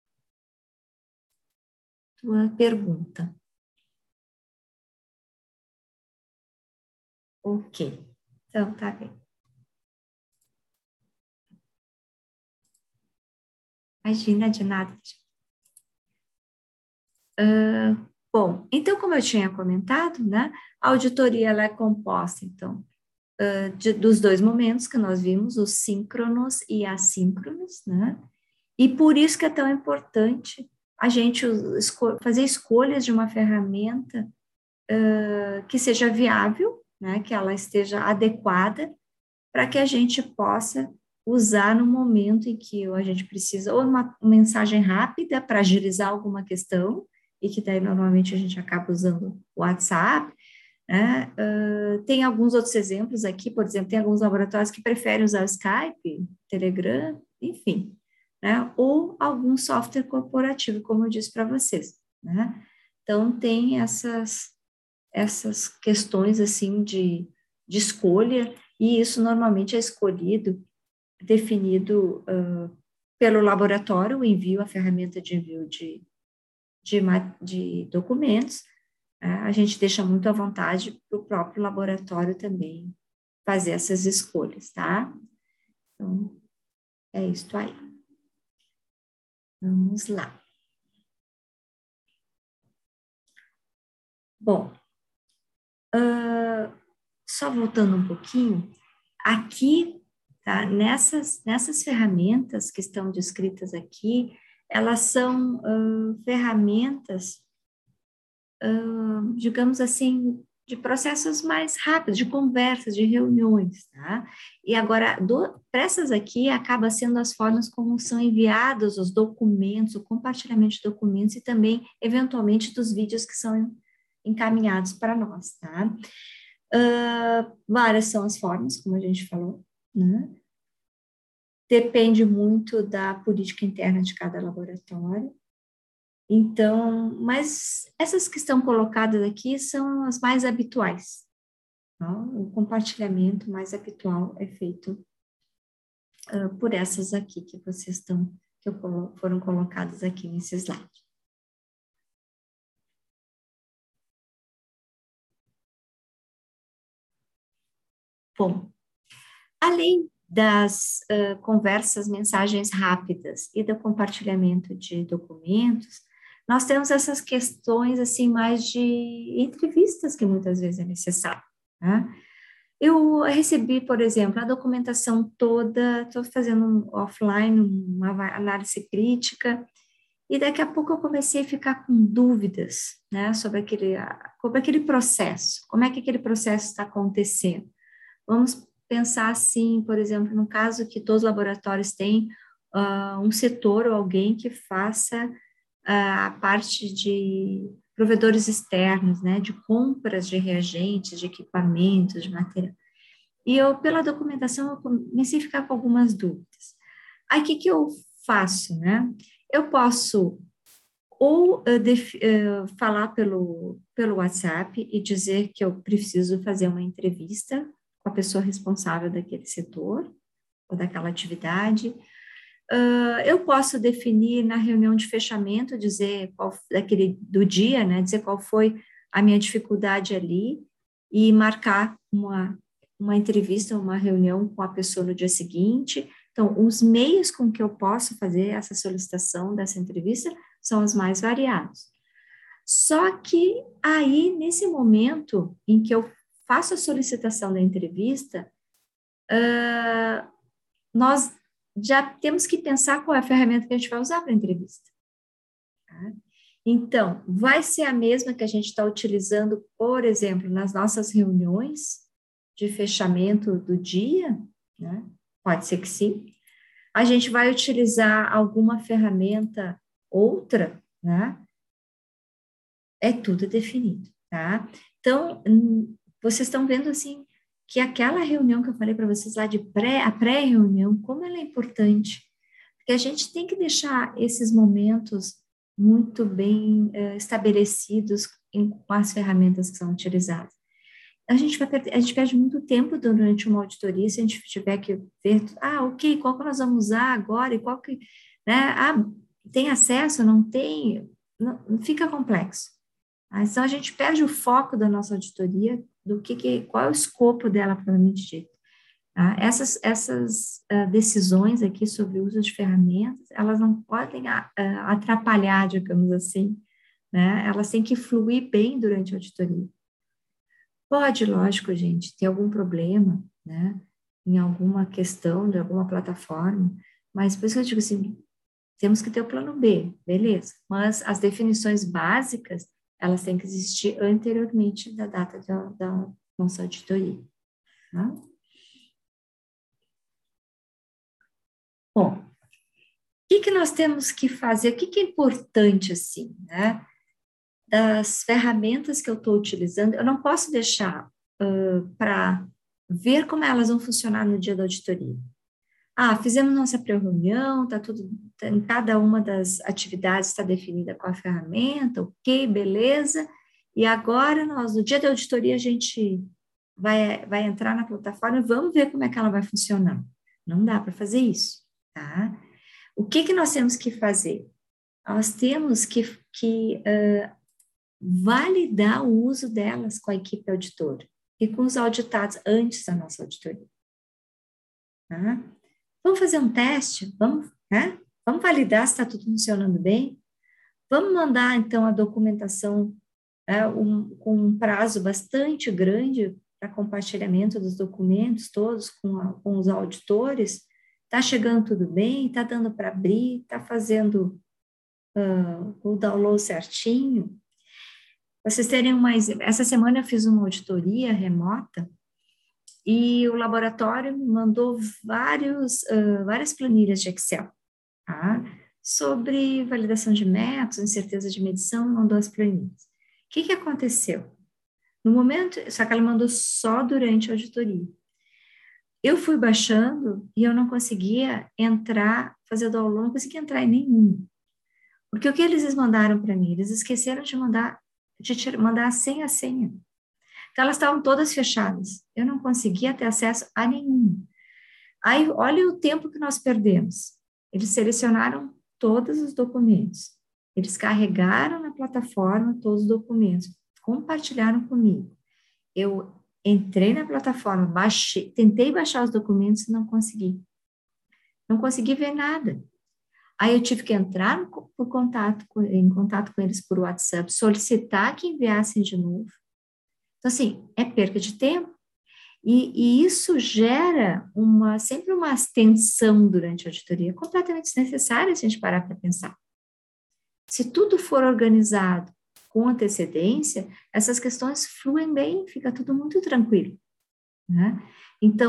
tua pergunta. Ok, então tá bem. Imagina, de nada. Uh, bom, então, como eu tinha comentado, né, a auditoria ela é composta, então, uh, de, dos dois momentos que nós vimos, os síncronos e assíncronos, né, e por isso que é tão importante a gente esco- fazer escolhas de uma ferramenta uh, que seja viável, né, que ela esteja adequada para que a gente possa usar no momento em que a gente precisa, ou uma mensagem rápida para agilizar alguma questão, e que daí normalmente a gente acaba usando o WhatsApp, né? Uh, tem alguns outros exemplos aqui, por exemplo, tem alguns laboratórios que preferem usar o Skype, Telegram, enfim, né? Ou algum software corporativo, como eu disse para vocês, né? Então, tem essas, essas questões, assim, de, de escolha, e isso normalmente é escolhido, definido uh, pelo laboratório, o envio, a ferramenta de envio de, de, de documentos, uh, a gente deixa muito à vontade para o próprio laboratório também fazer essas escolhas, tá? Então, é isso aí. Vamos lá. Bom, uh, só voltando um pouquinho, aqui, tá, nessas, nessas ferramentas que estão descritas aqui, elas são uh, ferramentas, uh, digamos assim, de processos mais rápidos, de conversas, de reuniões, tá? E agora, para essas aqui, acaba sendo as formas como são enviados os documentos, o compartilhamento de documentos e também, eventualmente, dos vídeos que são encaminhados para nós, tá? Uh, várias são as formas, como a gente falou, né? Depende muito da política interna de cada laboratório. Então, mas essas que estão colocadas aqui são as mais habituais. Tá? O compartilhamento mais habitual é feito uh, por essas aqui que vocês estão, que eu colo- foram colocadas aqui nesse slide. Bom, além das uh, conversas, mensagens rápidas e do compartilhamento de documentos, nós temos essas questões, assim, mais de entrevistas que muitas vezes é necessário, né? Eu recebi, por exemplo, a documentação toda, estou fazendo um offline, uma análise crítica, e daqui a pouco eu comecei a ficar com dúvidas, né, sobre aquele, sobre aquele processo, como é que aquele processo está acontecendo. Vamos pensar assim, por exemplo, no caso que todos os laboratórios têm uh, um setor ou alguém que faça uh, a parte de provedores externos, né, de compras de reagentes, de equipamentos, de material. E eu, pela documentação, eu comecei a ficar com algumas dúvidas. Aí, o que, que eu faço, né? Eu posso ou uh, def, uh, falar pelo, pelo WhatsApp e dizer que eu preciso fazer uma entrevista com a pessoa responsável daquele setor ou daquela atividade. Uh, eu posso definir na reunião de fechamento, dizer qual, daquele, do dia, né, dizer qual foi a minha dificuldade ali e marcar uma, uma entrevista, uma reunião com a pessoa no dia seguinte. Então, os meios com que eu posso fazer essa solicitação dessa entrevista são os mais variados. Só que aí, nesse momento em que eu faço a solicitação da entrevista, uh, nós já temos que pensar qual é a ferramenta que a gente vai usar para a entrevista. Tá? Então, vai ser a mesma que a gente está utilizando, por exemplo, nas nossas reuniões de fechamento do dia, né? Pode ser que sim. A gente vai utilizar alguma ferramenta outra, né? É tudo definido, tá? Então, vocês estão vendo, assim, que aquela reunião que eu falei para vocês lá de pré, a pré-reunião, como ela é importante, porque a gente tem que deixar esses momentos muito bem uh, estabelecidos em, com as ferramentas que são utilizadas. A gente, vai perder, a gente perde muito tempo durante uma auditoria, se a gente tiver que ver, ah, ok, qual que nós vamos usar agora, e qual que, né, ah, tem acesso, não tem, não, fica complexo. Então, a gente perde o foco da nossa auditoria, do que, que qual é o escopo dela, propriamente dito. Tá? Essas, essas uh, decisões aqui sobre o uso de ferramentas, elas não podem uh, atrapalhar, digamos assim, né? Elas têm que fluir bem durante a auditoria. Pode, lógico, gente, ter algum problema, né, em alguma questão de alguma plataforma, mas por isso que eu digo assim, temos que ter o plano B, beleza, mas as definições básicas, elas têm que existir anteriormente da data da, da nossa auditoria. Tá? Bom, o que, que nós temos que fazer, o que, que é importante, assim, né? Das ferramentas que eu estou utilizando, eu não posso deixar uh, para ver como elas vão funcionar no dia da auditoria. Ah, fizemos nossa pré-reunião, está tudo, tá, em cada uma das atividades está definida com a ferramenta, ok, beleza, e agora nós, no dia da auditoria, a gente vai, vai entrar na plataforma e vamos ver como é que ela vai funcionar. Não dá para fazer isso, tá? O que que nós temos que fazer? Nós temos que, que uh, validar o uso delas com a equipe auditora e com os auditados antes da nossa auditoria. Tá? Vamos fazer um teste? Vamos, né? Vamos validar se está tudo funcionando bem? Vamos mandar, então, a documentação é, um, com um prazo bastante grande para compartilhamento dos documentos todos com, a, com os auditores? Está chegando tudo bem? Está dando para abrir? Está fazendo uh, o download certinho? Vocês terem uma... Essa semana eu fiz uma auditoria remota e o laboratório me mandou vários, uh, várias planilhas de Excel, tá? Sobre validação de métodos, incerteza de medição, mandou as planilhas. O que que aconteceu? No momento, só que ela mandou só durante a auditoria. Eu fui baixando e eu não conseguia entrar, fazer o download, não conseguia entrar em nenhum. Porque o que eles mandaram para mim? Eles esqueceram de mandar de te mandar a senha a senha. Então, elas estavam todas fechadas. Eu não conseguia ter acesso a nenhum. Aí, olha o tempo que nós perdemos. Eles selecionaram todos os documentos. Eles carregaram na plataforma todos os documentos. Compartilharam comigo. Eu entrei na plataforma, baixei, tentei baixar os documentos e não consegui. Não consegui ver nada. Aí eu tive que entrar por contato, em contato com eles por WhatsApp, solicitar que enviassem de novo. Então, assim, é perca de tempo. E, e isso gera uma, sempre uma tensão durante a auditoria, completamente desnecessária se a gente parar para pensar. Se tudo for organizado com antecedência, essas questões fluem bem, fica tudo muito tranquilo, né? Então,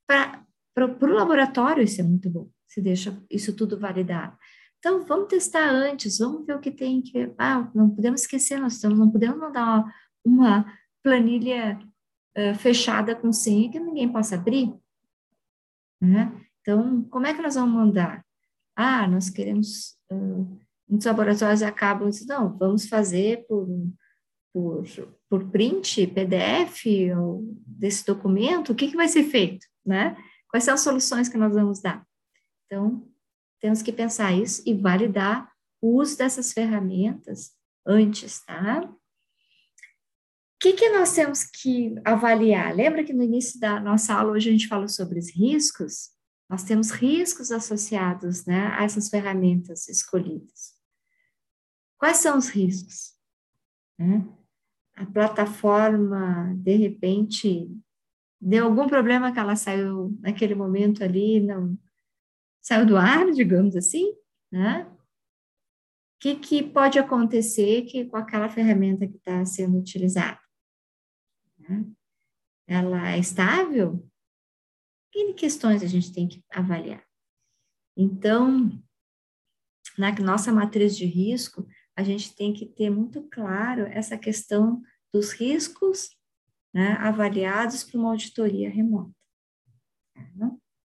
Para o laboratório, isso é muito bom, se deixa isso tudo validado. Então, vamos testar antes, vamos ver o que tem que... Ah, não podemos esquecer, nós estamos, não podemos mandar uma, uma planilha uh, fechada com senha que ninguém possa abrir, né? Então, como é que nós vamos mandar? Ah, nós queremos... Uh, muitos laboratórios acabam dizendo, não, vamos fazer por, por, por print, P D F, ou desse documento, o que, que vai ser feito, né? Quais são as soluções que nós vamos dar? Então, temos que pensar isso e validar o uso dessas ferramentas antes, tá? O que, que nós temos que avaliar? Lembra que no início da nossa aula hoje a gente falou sobre os riscos? Nós temos riscos associados, né, a essas ferramentas escolhidas. Quais são os riscos? Né? A plataforma, de repente, deu algum problema que ela saiu naquele momento ali, não saiu do ar, digamos assim, né? O que, que pode acontecer que, com aquela ferramenta que está sendo utilizada? Né? Ela é estável? Que questões a gente tem que avaliar? Então, na nossa matriz de risco, a gente tem que ter muito claro essa questão dos riscos, né, avaliados para uma auditoria remota. Né?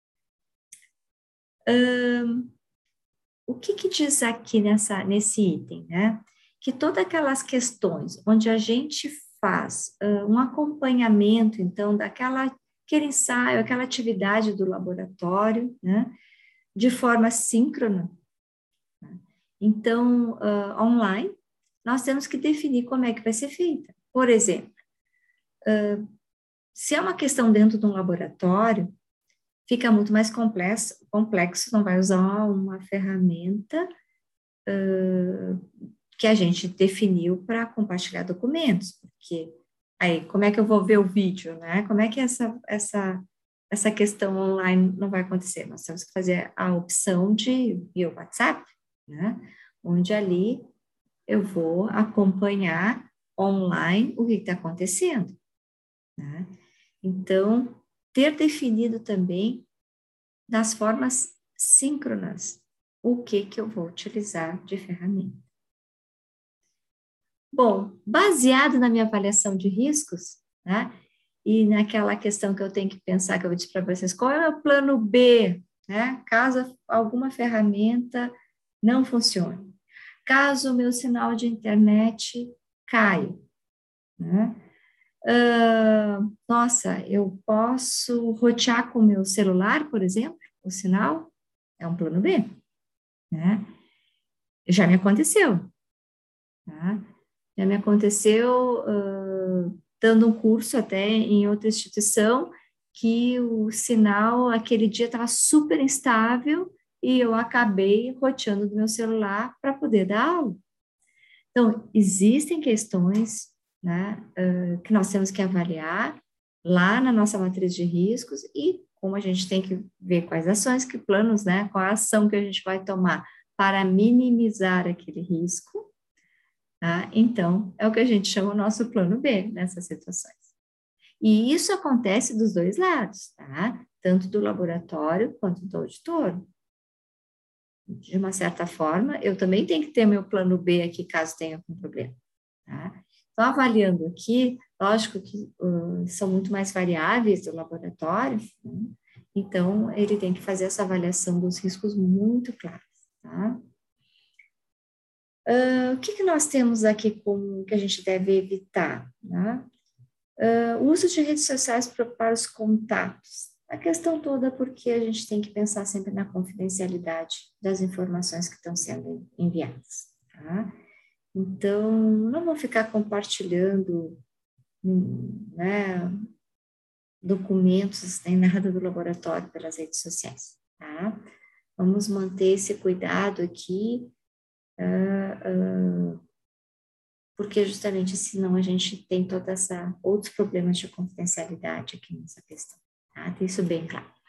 Hum, o que, que diz aqui nessa, nesse item, né? Que todas aquelas questões onde a gente faz uh, um acompanhamento, então, daquela, aquele ensaio, aquela atividade do laboratório, né? De forma síncrona. Né? Então, uh, online, nós temos que definir como é que vai ser feita. Por exemplo, uh, se é uma questão dentro de um laboratório, fica muito mais complexo, complexo, não vai usar uma ferramenta uh, que a gente definiu para compartilhar documentos, porque aí, como é que eu vou ver o vídeo, né? Como é que essa, essa, essa questão online não vai acontecer? Nós temos que fazer a opção de via WhatsApp, né? Onde ali eu vou acompanhar online o que está acontecendo, né? Então, ter definido também das formas síncronas o que que eu vou utilizar de ferramenta. Bom, baseado na minha avaliação de riscos, né, e naquela questão que eu tenho que pensar, que eu disse para vocês, qual é o plano B, né, caso alguma ferramenta não funcione, caso o meu sinal de internet caia, né, Uh, nossa, eu posso rotear com o meu celular, por exemplo, o sinal é um plano B, né? Já me aconteceu, tá? Já me aconteceu uh, dando um curso até em outra instituição que o sinal aquele dia estava super instável e eu acabei roteando do meu celular para poder dar aula. Então, existem questões, né, uh, que nós temos que avaliar lá na nossa matriz de riscos e como a gente tem que ver quais ações, que planos, né, qual a ação que a gente vai tomar para minimizar aquele risco, tá? Então, é o que a gente chama o nosso plano B nessas situações. E isso acontece dos dois lados, tá? Tanto do laboratório quanto do auditor. De uma certa forma, eu também tenho que ter meu plano B aqui, caso tenha algum problema, tá? Então, avaliando aqui, lógico que uh, são muito mais variáveis do laboratório, né? Então, ele tem que fazer essa avaliação dos riscos muito claros, tá? Uh, o que, que nós temos aqui como que a gente deve evitar, né? Uh, o uso de redes sociais para, para os contatos. A questão toda é porque a gente tem que pensar sempre na confidencialidade das informações que estão sendo enviadas, tá? Então, não vou ficar compartilhando, né, documentos nem nada do laboratório pelas redes sociais, tá? Vamos manter esse cuidado aqui, uh, uh, porque justamente senão a gente tem toda essa outros problemas de confidencialidade aqui nessa questão, tá? Tem isso bem claro. O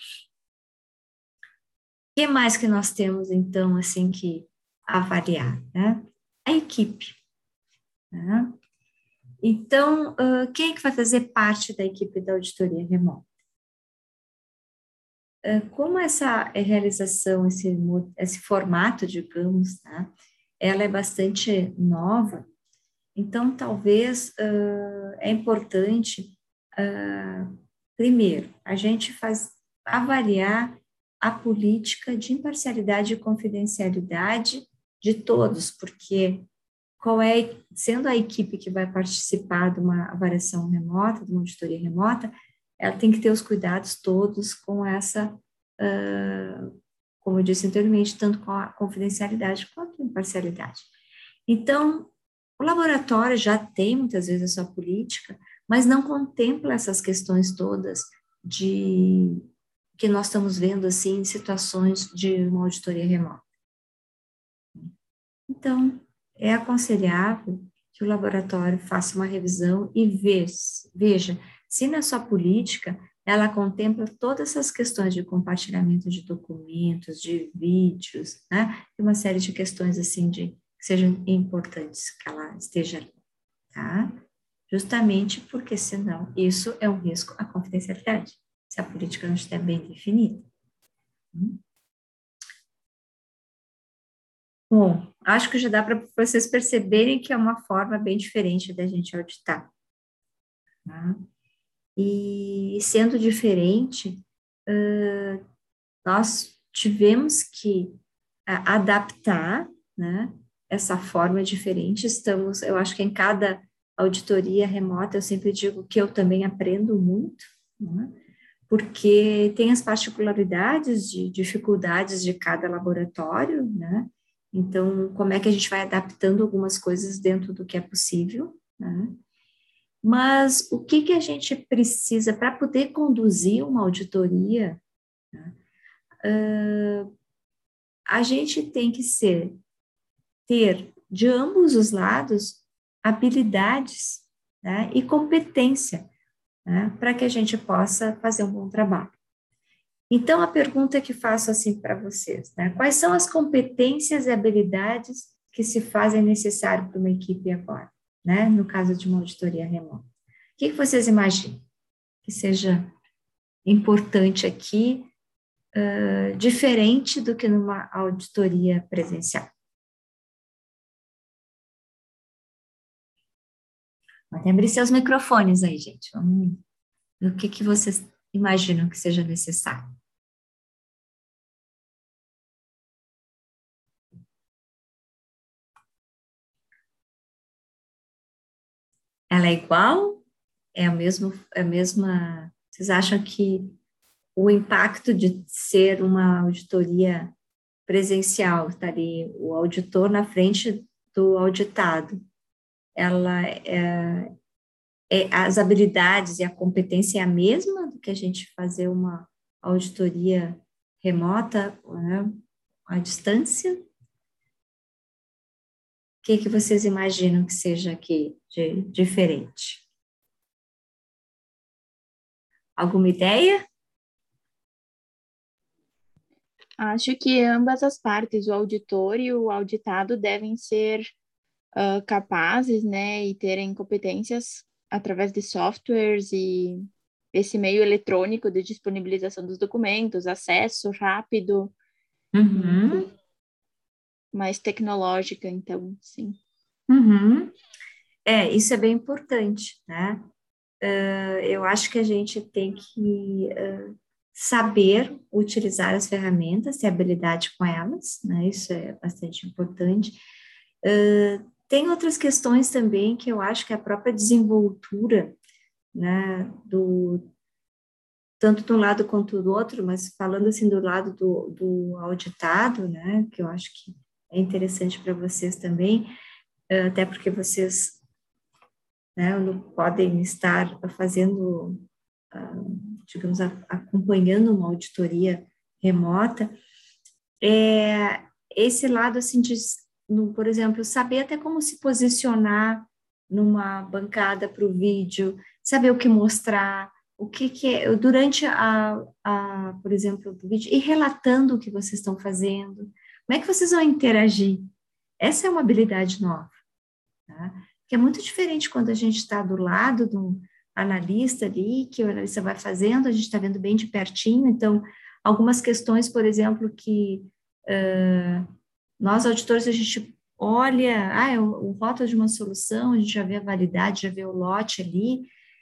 que mais que nós temos, então, assim, que avaliar, né? A equipe, né? Então, uh, quem é que vai fazer parte da equipe da auditoria remota? como essa realização, esse, esse formato, digamos, tá, ela é bastante nova, então talvez uh, é importante, uh, primeiro, a gente faz, avaliar a política de imparcialidade e confidencialidade de todos, porque qual é, sendo a equipe que vai participar de uma avaliação remota, de uma auditoria remota, ela tem que ter os cuidados todos com essa, uh, como eu disse anteriormente, tanto com a confidencialidade quanto a imparcialidade. Então, o laboratório já tem muitas vezes a sua política, mas não contempla essas questões todas de que nós estamos vendo assim em situações de uma auditoria remota. Então, é aconselhável que o laboratório faça uma revisão e veja se na sua política ela contempla todas essas questões de compartilhamento de documentos, de vídeos, né, e uma série de questões assim de que sejam importantes que ela esteja ali, tá? Justamente porque senão isso é um risco à confidencialidade, se a política não estiver bem definida. Bom, acho que já dá para vocês perceberem que é uma forma bem diferente da gente auditar. Tá? E sendo diferente, uh, nós tivemos que uh, adaptar, né, essa forma diferente. Estamos, eu acho que em cada auditoria remota, eu sempre digo que eu também aprendo muito, né, porque tem as particularidades de dificuldades de cada laboratório, né? Então, como é que a gente vai adaptando algumas coisas dentro do que é possível, né? Mas o que que a gente precisa para poder conduzir uma auditoria, né? Uh, a gente tem que ser, ter de ambos os lados habilidades, né, e competência, né, para que a gente possa fazer um bom trabalho. Então, a pergunta que faço assim para vocês, né, quais são as competências e habilidades que se fazem necessário para uma equipe agora, né, no caso de uma auditoria remota? O que, que vocês imaginam que seja importante aqui, uh, diferente do que numa auditoria presencial? Pode abrir seus microfones aí, gente. Vamos ver o que, que vocês imaginam que seja necessário. Ela é igual? É a mesma, é a mesma... Vocês acham que o impacto de ser uma auditoria presencial, tá ali o auditor na frente do auditado, ela é, é, as habilidades e a competência é a mesma do que a gente fazer uma auditoria remota, né, à distância? O que, que vocês imaginam que seja aqui de diferente? Alguma ideia? Acho que ambas as partes, o auditor e o auditado, devem ser uh, capazes, né, e terem competências através de softwares e esse meio eletrônico de disponibilização dos documentos, acesso rápido, Uhum. mais tecnológica, então, sim. Uhum. É, isso é bem importante, né? Uh, eu acho que a gente tem que uh, saber utilizar as ferramentas, ter habilidade com elas, né? Isso é bastante importante. Uh, tem outras questões também que eu acho que a própria desenvoltura, né, do, tanto de um lado quanto do outro, mas falando assim do lado do, do auditado, né, que eu acho que é interessante para vocês também, até porque vocês, né, não podem estar fazendo, digamos, acompanhando uma auditoria remota, é esse lado, assim, de, no, por exemplo, saber até como se posicionar numa bancada para o vídeo, saber o que mostrar, o que, que é, durante a, a, por exemplo, do vídeo, e relatando o que vocês estão fazendo, como é que vocês vão interagir? Essa é uma habilidade nova, tá? Que é muito diferente quando a gente está do lado de um analista ali, que o analista vai fazendo, a gente está vendo bem de pertinho, então algumas questões, por exemplo, que uh, nós, auditores, a gente olha, ah, é o, o rótulo de uma solução, a gente já vê a validade, já vê o lote ali,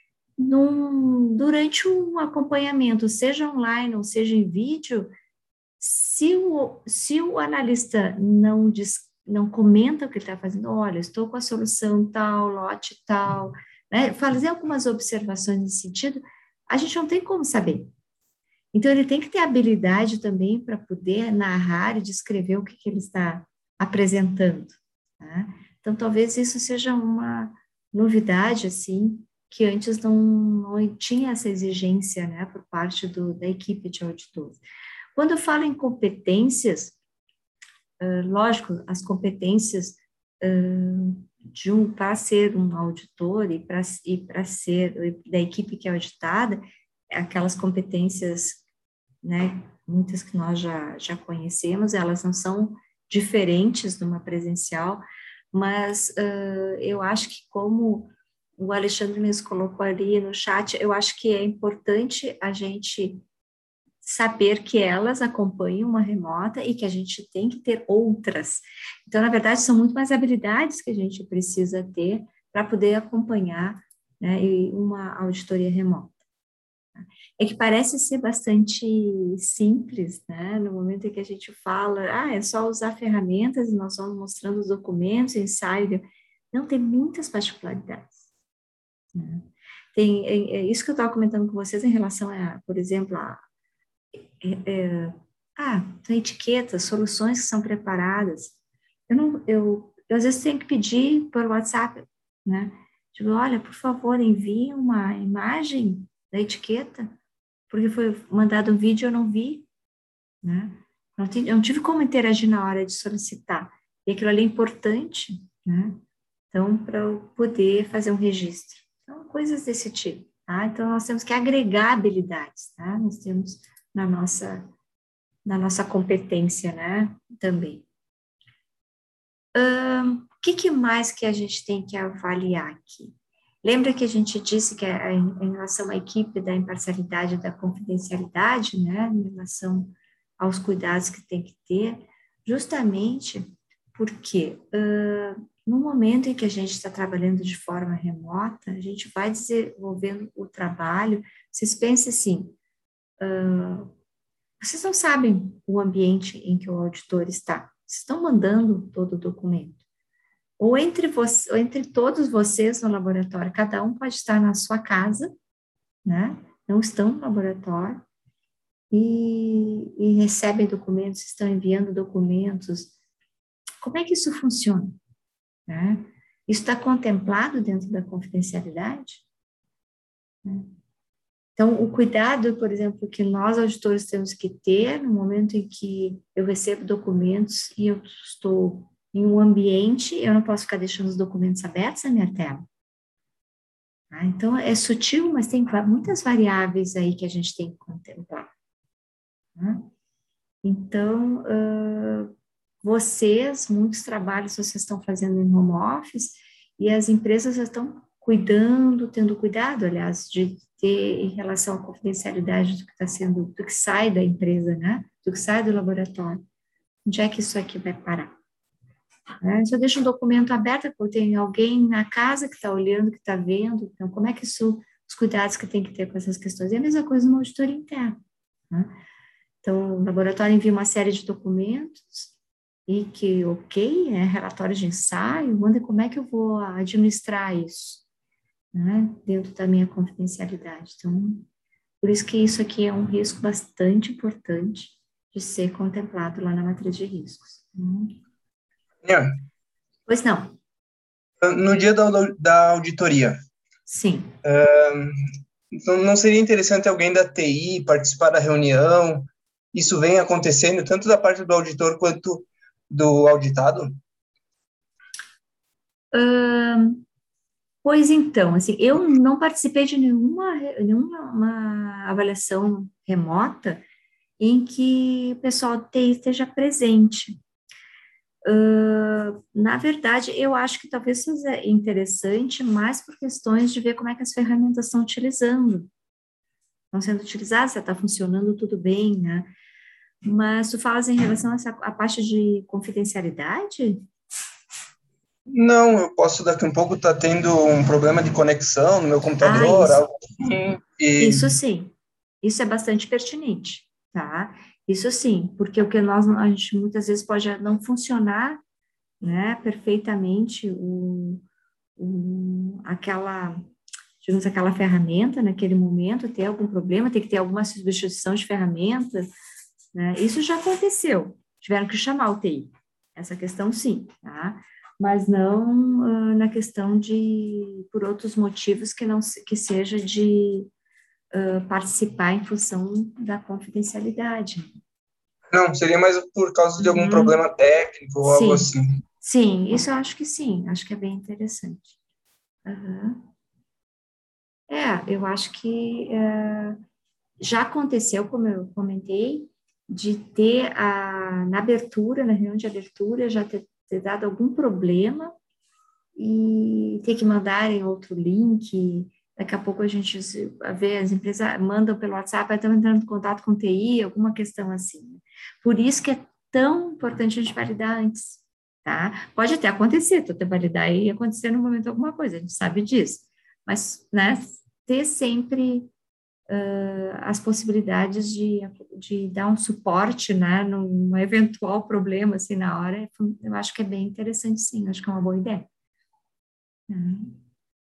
num, durante um acompanhamento, seja online ou seja em vídeo, se o, se o analista não, diz, não comenta o que ele está fazendo, olha, estou com a solução tal, lote tal, né, fazer algumas observações nesse sentido, a gente não tem como saber. Então, ele tem que ter habilidade também para poder narrar e descrever o que, que ele está apresentando. Tá? Então, talvez isso seja uma novidade, assim, que antes não, não tinha essa exigência, né, por parte do, da equipe de auditores. Quando eu falo em competências, uh, lógico, as competências uh, de um, para ser um auditor e para e para ser da equipe que é auditada, aquelas competências, né, muitas que nós já, já conhecemos, elas não são diferentes de uma presencial, mas uh, eu acho que, como o Alexandre mesmo colocou ali no chat, eu acho que é importante a gente saber que elas acompanham uma remota e que a gente tem que ter outras. Então, na verdade, são muito mais habilidades que a gente precisa ter para poder acompanhar, né, uma auditoria remota. É que parece ser bastante simples, né, no momento em que a gente fala, ah, é só usar ferramentas e nós vamos mostrando os documentos, ensaio. Não, tem muitas particularidades. Né? Tem, é, é isso que eu estava comentando com vocês em relação a, por exemplo, a É, é, ah, tem etiquetas, soluções que são preparadas. Eu não, eu, eu às vezes tenho que pedir por WhatsApp, né? Digo, olha, por favor, envie uma imagem da etiqueta, porque foi mandado um vídeo e eu não vi, né? Não tem, eu não tive como interagir na hora de solicitar. E aquilo ali é importante, né? Então, para eu poder fazer um registro. Então, coisas desse tipo, tá? Então, nós temos que agregar habilidades, tá? Nós temos na nossa, na nossa competência, né, também. Um, o que, que mais que a gente tem que avaliar aqui? Lembra que a gente disse que é em, em relação à equipe da imparcialidade e da confidencialidade, né, em relação aos cuidados que tem que ter, justamente porque uh, no momento em que a gente está trabalhando de forma remota, a gente vai desenvolvendo o trabalho, vocês pensem assim, Uh, vocês não sabem o ambiente em que o auditor está. Vocês estão mandando todo o documento. Ou entre, você, ou entre todos vocês no laboratório, cada um pode estar na sua casa, né? Não estão no laboratório, e, e recebem documentos, estão enviando documentos. Como é que isso funciona? Né? Isso está contemplado dentro da confidencialidade? Né? Então, o cuidado, por exemplo, que nós, auditores, temos que ter no momento em que eu recebo documentos e eu estou em um ambiente, eu não posso ficar deixando os documentos abertos na minha tela. Tá? Então, é sutil, mas tem muitas variáveis aí que a gente tem que contemplar. Tá? Então, uh, vocês, muitos trabalhos vocês estão fazendo em home office e as empresas já estão cuidando, tendo cuidado, aliás, de ter em relação à confidencialidade do que está sendo, do que sai da empresa, né? Do que sai do laboratório. Onde é que isso aqui vai parar? É, se eu deixo um documento aberto, porque tem alguém na casa que está olhando, que está vendo, então como é que isso, os cuidados que tem que ter com essas questões? É a mesma coisa numa auditoria interna. Né? Então, o laboratório envia uma série de documentos e que, ok, é relatório de ensaio, manda como é que eu vou administrar isso? Né, dentro da minha confidencialidade. Então, por isso que isso aqui é um risco bastante importante de ser contemplado lá na matriz de riscos. Daniel, Pois não. No dia da, da auditoria, sim. Uh, não seria interessante alguém da T I participar da reunião? Isso vem acontecendo tanto da parte do auditor quanto do auditado? Uh, Pois então, assim, eu não participei de nenhuma, nenhuma avaliação remota em que o pessoal T I esteja presente. Uh, na verdade, eu acho que talvez seja interessante mais por questões de ver como é que as ferramentas estão utilizando. estão sendo utilizadas, se está funcionando tudo bem, né? Mas tu falas em relação a essa a parte de confidencialidade? Não, eu posso daqui a um pouco estar tendo um problema de conexão no meu Ah, computador, isso, algo assim, e isso sim, isso é bastante pertinente, tá? Isso sim, porque o que nós, a gente muitas vezes pode não funcionar, né, perfeitamente o, o, aquela, digamos, aquela ferramenta naquele momento, ter algum problema, tem que ter alguma substituição de ferramenta, né? Isso já aconteceu, tiveram que chamar o T I, essa questão sim, tá? Mas não uh, na questão de, por outros motivos que não que seja de uh, participar em função da confidencialidade. não, seria mais por causa de algum Uhum. problema técnico ou algo Sim, assim. sim, isso eu acho que sim, acho que é bem interessante. Uhum. É, eu acho que uh, já aconteceu, como eu comentei, de ter a, na abertura, na reunião de abertura, já ter, ter dado algum problema e ter que mandar em outro link. Daqui a pouco a gente vê, as empresas mandam pelo WhatsApp, estão entrando em contato com T I, alguma questão assim. Por isso que é tão importante a gente validar antes, tá? Pode até acontecer, tu até validar e acontecer no momento alguma coisa, a gente sabe disso. Mas, né, ter sempre uh, as possibilidades de, de dar um suporte, né, num eventual problema, assim, na hora, eu acho que é bem interessante, sim, acho que é uma boa ideia. Uhum.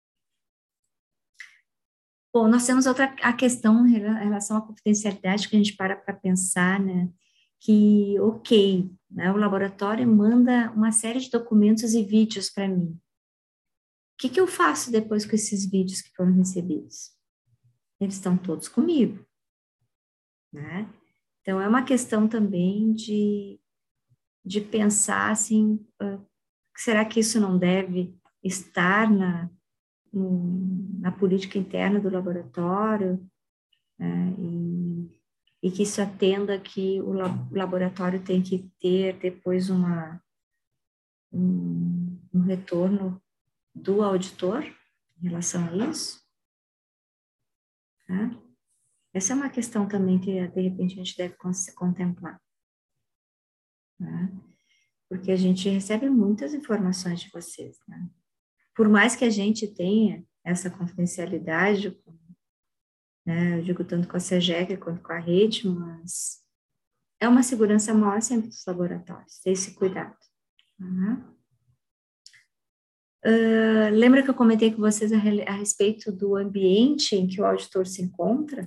Bom, nós temos outra a questão em relação à confidencialidade que a gente para para pensar, né, que, ok, né, o laboratório manda uma série de documentos e vídeos para mim. O que que eu faço depois com esses vídeos que foram recebidos? Eles estão todos comigo, né? Então, é uma questão também de, de pensar, assim, uh, será que isso não deve estar na, no, na política interna do laboratório? Né? E, e que isso atenda que o laboratório tem que ter depois uma, um, um retorno do auditor em relação a isso. Tá? Essa é uma questão também que, de repente, a gente deve contemplar. Né? Porque a gente recebe muitas informações de vocês. Né? Por mais que a gente tenha essa confidencialidade, né, eu digo tanto com a SEGEC quanto com a rede, mas é uma segurança maior sempre dos laboratórios, ter esse cuidado. Uhum. Uh, lembra que eu comentei com vocês a, a respeito do ambiente em que o auditor se encontra?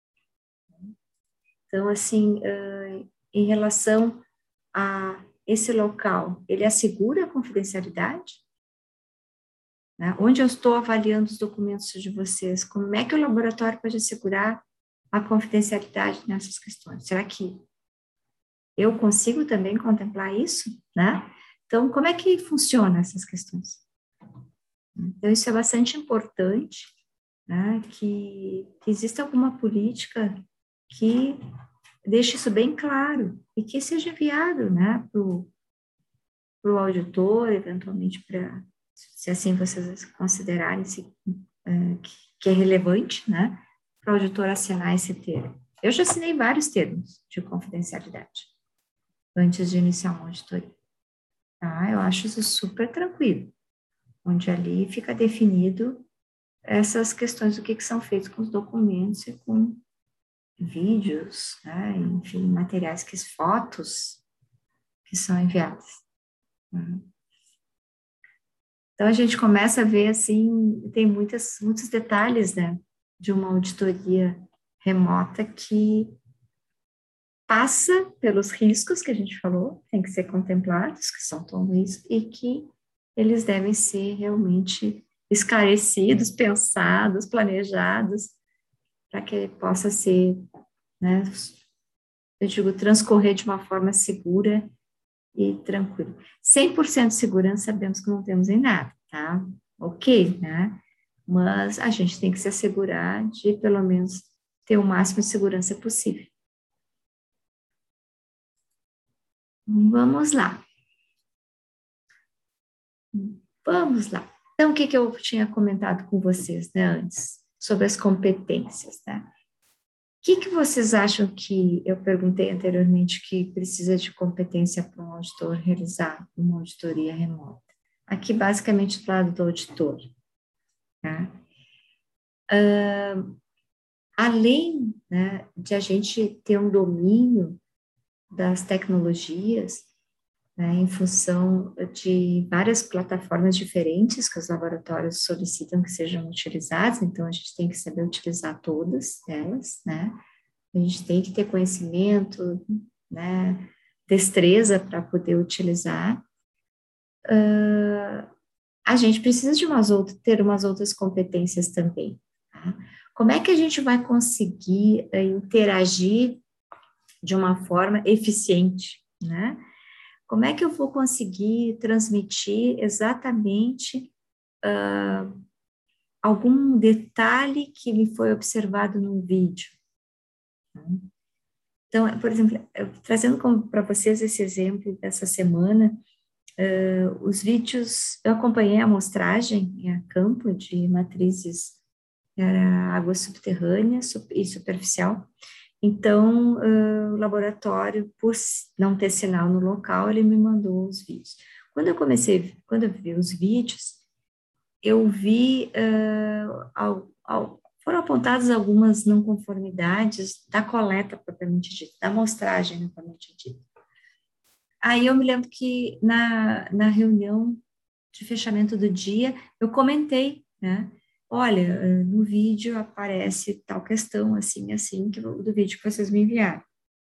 Então, assim, uh, em relação a esse local, ele assegura a confidencialidade? Né? Onde eu estou avaliando os documentos de vocês? Como é que o laboratório pode assegurar a confidencialidade nessas questões? Será que eu consigo também contemplar isso? Né? Então, como é que funciona essas questões? Então, isso é bastante importante, né, que, que exista alguma política que deixe isso bem claro e que seja enviado, né, para o auditor, eventualmente, para, se assim vocês considerarem se, é, que, que é relevante, né, para o auditor assinar esse termo. Eu já assinei vários termos de confidencialidade antes de iniciar uma auditoria. Tá? Eu acho isso super tranquilo, onde ali fica definido essas questões do que, que são feitos com os documentos e com vídeos, né, enfim, materiais, que fotos que são enviadas. Né? Então, a gente começa a ver, assim, tem muitas, muitos detalhes, né, de uma auditoria remota que passa pelos riscos que a gente falou, tem que ser contemplados, que são tão riscos, e que eles devem ser realmente esclarecidos, pensados, planejados, para que possa ser, né, eu digo, transcorrer de uma forma segura e tranquila. cem por cento de segurança sabemos que não temos em nada, tá? Ok, né? Mas a gente tem que se assegurar de, pelo menos, ter o máximo de segurança possível. Vamos lá. Vamos lá. Então, o que, que eu tinha comentado com vocês, né, antes? Sobre as competências, né? que, que vocês acham que, eu perguntei anteriormente, que precisa de competência para um auditor realizar uma auditoria remota? Aqui, basicamente, do lado do auditor. Tá? Uh, além, né, de a gente ter um domínio das tecnologias, né, em função de várias plataformas diferentes que os laboratórios solicitam que sejam utilizadas, então a gente tem que saber utilizar todas elas, né? A gente tem que ter conhecimento, né, destreza para poder utilizar. Uh, a gente precisa de umas outras, ter umas outras competências também. Tá? Como é que a gente vai conseguir uh, interagir de uma forma eficiente, né? Como é que eu vou conseguir transmitir exatamente uh, algum detalhe que me foi observado no vídeo? Então, por exemplo, eu, trazendo para vocês esse exemplo dessa semana, uh, os vídeos, eu acompanhei a amostragem em a campo de matrizes era água subterrânea e superficial. Então, uh, o laboratório, por não ter sinal no local, ele me mandou os vídeos. Quando eu comecei, quando eu vi os vídeos, eu vi, uh, ao, ao, foram apontadas algumas não conformidades da coleta propriamente dita, da amostragem propriamente dita. Aí eu me lembro que na, na reunião de fechamento do dia, eu comentei, né? Olha, no vídeo aparece tal questão, assim, assim, que, do vídeo que vocês me enviaram.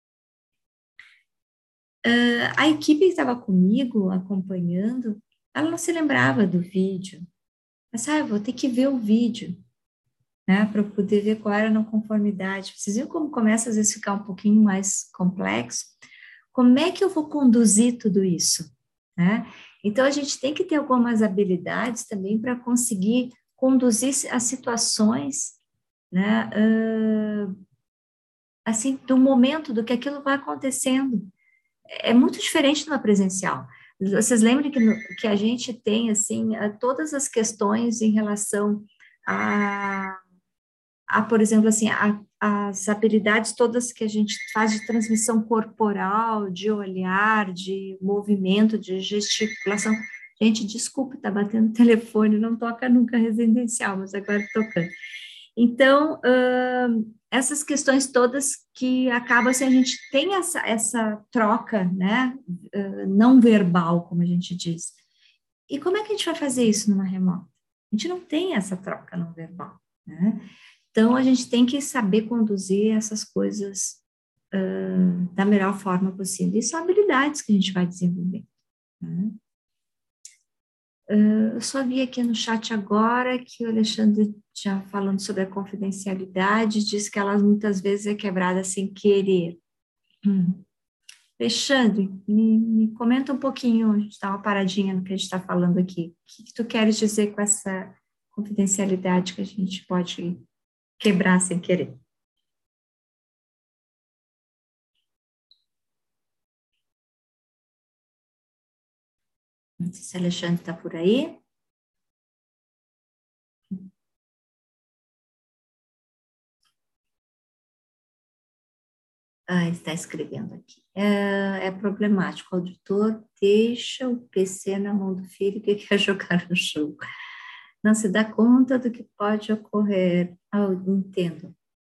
Uh, a equipe que estava comigo, acompanhando, ela não se lembrava do vídeo. Mas, ah, eu vou ter que ver o vídeo, né, para poder ver qual era a não conformidade. Vocês viram como começa, às vezes, a ficar um pouquinho mais complexo? Como é que eu vou conduzir tudo isso, né? Então, a gente tem que ter algumas habilidades também para conseguir conduzir as situações, né, uh, assim, do momento, do que aquilo vai acontecendo. É muito diferente do presencial. Vocês lembram que, no, que a gente tem, assim, todas as questões em relação a, a por exemplo, assim, a, as habilidades todas que a gente faz de transmissão corporal, de olhar, de movimento, de gesticulação. Gente, desculpa, tá batendo telefone, não toca nunca residencial, mas agora tocando. Então, uh, essas questões todas que acabam, assim, a gente tem essa, essa troca, né, uh, não verbal, como a gente diz. E como é que a gente vai fazer isso numa remota? A gente não tem essa troca não verbal, né? Então, a gente tem que saber conduzir essas coisas uh, da melhor forma possível. E são habilidades que a gente vai desenvolver, né? Uh, eu só vi aqui no chat agora que o Alexandre, já falando sobre a confidencialidade, diz que ela muitas vezes é quebrada sem querer. Hum. Alexandre, me, me comenta um pouquinho, a gente dá uma paradinha no que a gente está falando aqui. O que, que tu queres dizer com essa confidencialidade que a gente pode quebrar sem querer? Não sei se o Alexandre está por aí. Ah, está escrevendo aqui. É, é problemático. O auditor deixa o P C na mão do filho que quer jogar no chão. Não se dá conta do que pode ocorrer. Ah, eu entendo.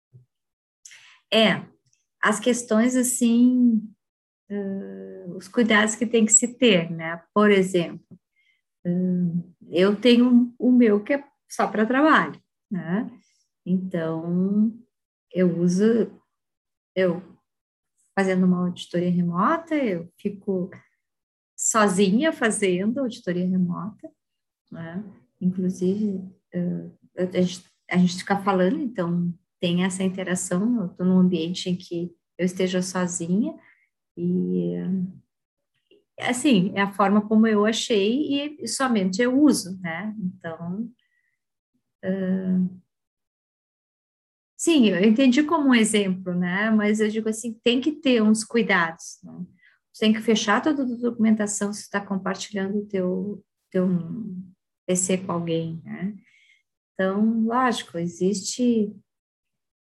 É, as questões, assim, uh, os cuidados que tem que se ter, né? Por exemplo, uh, eu tenho o meu que é só para trabalho, né? Então, eu uso, eu fazendo uma auditoria remota, eu fico sozinha fazendo auditoria remota, né? Inclusive, uh, a, gente, a gente fica falando, então tem essa interação, eu estou num ambiente em que eu esteja sozinha, e assim, é a forma como eu achei e somente eu uso, né? Então, uh, sim, eu entendi como um exemplo, né? Mas eu digo assim, tem que ter uns cuidados, né? Você tem que fechar toda a documentação se está compartilhando o teu, teu P C com alguém, né? Então, lógico, existe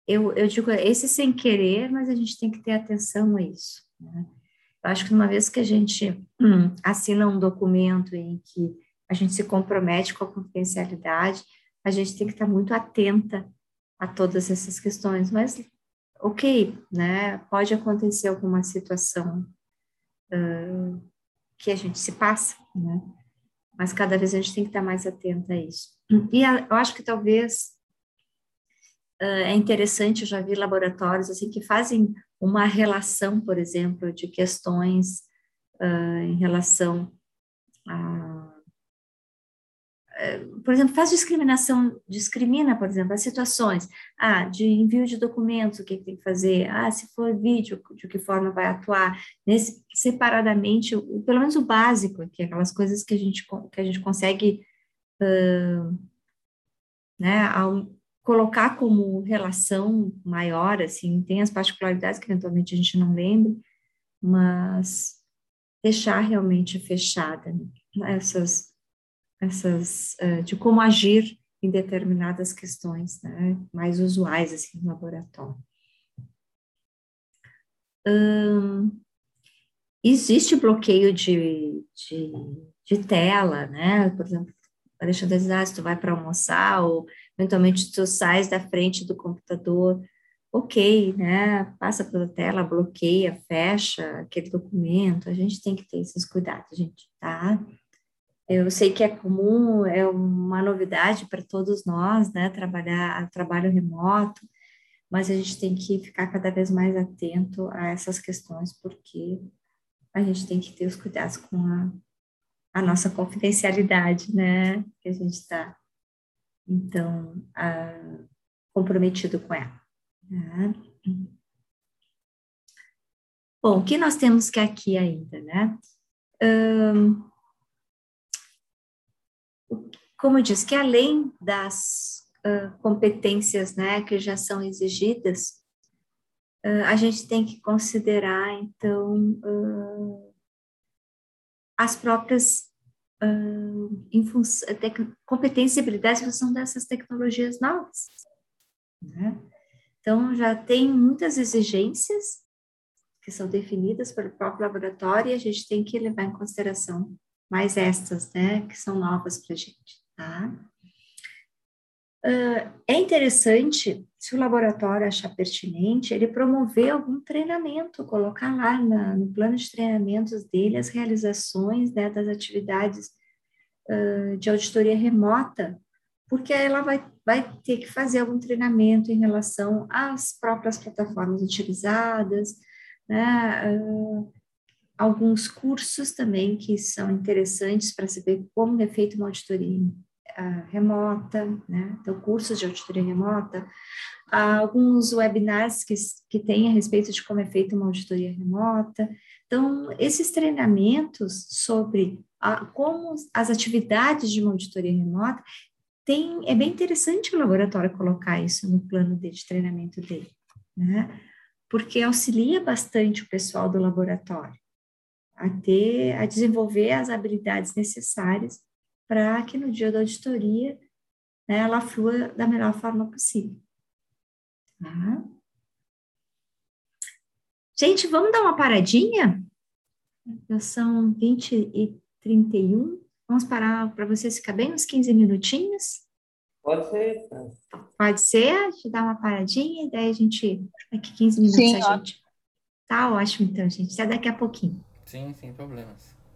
eu, eu digo, esse sem querer, mas a gente tem que ter atenção a isso, né? Eu acho que uma vez que a gente hum, assina um documento em que a gente se compromete com a confidencialidade, a gente tem que estar muito atenta a todas essas questões, mas, ok, né, pode acontecer alguma situação uh, que a gente se passa, né, mas cada vez a gente tem que estar mais atenta a isso. E a, eu acho que talvez uh, é interessante, eu já vi laboratórios assim que fazem uma relação, por exemplo, de questões uh, em relação a, uh, por exemplo, faz discriminação, discrimina, por exemplo, as situações, ah, de envio de documentos, o que, que tem que fazer, ah, se for vídeo, de que forma vai atuar, nesse, separadamente, o, pelo menos o básico, que é aquelas coisas que a gente, que a gente consegue, uh, né, ao, colocar como relação maior, assim, tem as particularidades que eventualmente a gente não lembra, mas deixar realmente fechada, né, essas, essas, uh, de como agir em determinadas questões, né, mais usuais, assim, no laboratório. Hum, existe bloqueio de, de, de tela, né, por exemplo, Alexandre diz, ah, se tu vai para almoçar, ou eventualmente tu sais da frente do computador, ok, né, passa pela tela, bloqueia, fecha aquele documento, a gente tem que ter esses cuidados, gente, tá? Eu sei que é comum, é uma novidade para todos nós, né, trabalhar, trabalho remoto, mas a gente tem que ficar cada vez mais atento a essas questões, porque a gente tem que ter os cuidados com a, a nossa confidencialidade, né, que a gente está, então, a, comprometido com ela. Né? Bom, o que nós temos que aqui ainda, né? Hum, como eu disse, que além das uh, competências, né, que já são exigidas, uh, a gente tem que considerar, então, uh, as próprias uh, em função, competências e habilidades em função dessas tecnologias novas, né? Então, já tem muitas exigências que são definidas pelo próprio laboratório e a gente tem que levar em consideração mais estas, né, que são novas para a gente, tá? Uh, é interessante, se o laboratório achar pertinente, ele promover algum treinamento, colocar lá na, no plano de treinamentos dele as realizações, né, das atividades uh, de auditoria remota, porque ela vai, vai ter que fazer algum treinamento em relação às próprias plataformas utilizadas, né, uh, alguns cursos também que são interessantes para saber como é feita uma auditoria uh, remota, né, então cursos de auditoria remota, uh, alguns webinars que, que têm a respeito de como é feita uma auditoria remota, então esses treinamentos sobre a, como as atividades de uma auditoria remota, tem, é bem interessante o laboratório colocar isso no plano de, de treinamento dele, né, porque auxilia bastante o pessoal do laboratório a ter, a desenvolver as habilidades necessárias para que no dia da auditoria, né, ela flua da melhor forma possível. Tá? Gente, vamos dar uma paradinha? Já são vinte e trinta e um. Vamos parar para vocês ficar bem uns quinze minutinhos? Pode ser. Pode ser? Te dar uma paradinha e daí a gente, daqui quinze minutos Sim, a gente... Tá ótimo então, gente. Até daqui a pouquinho. Sim, sem problemas.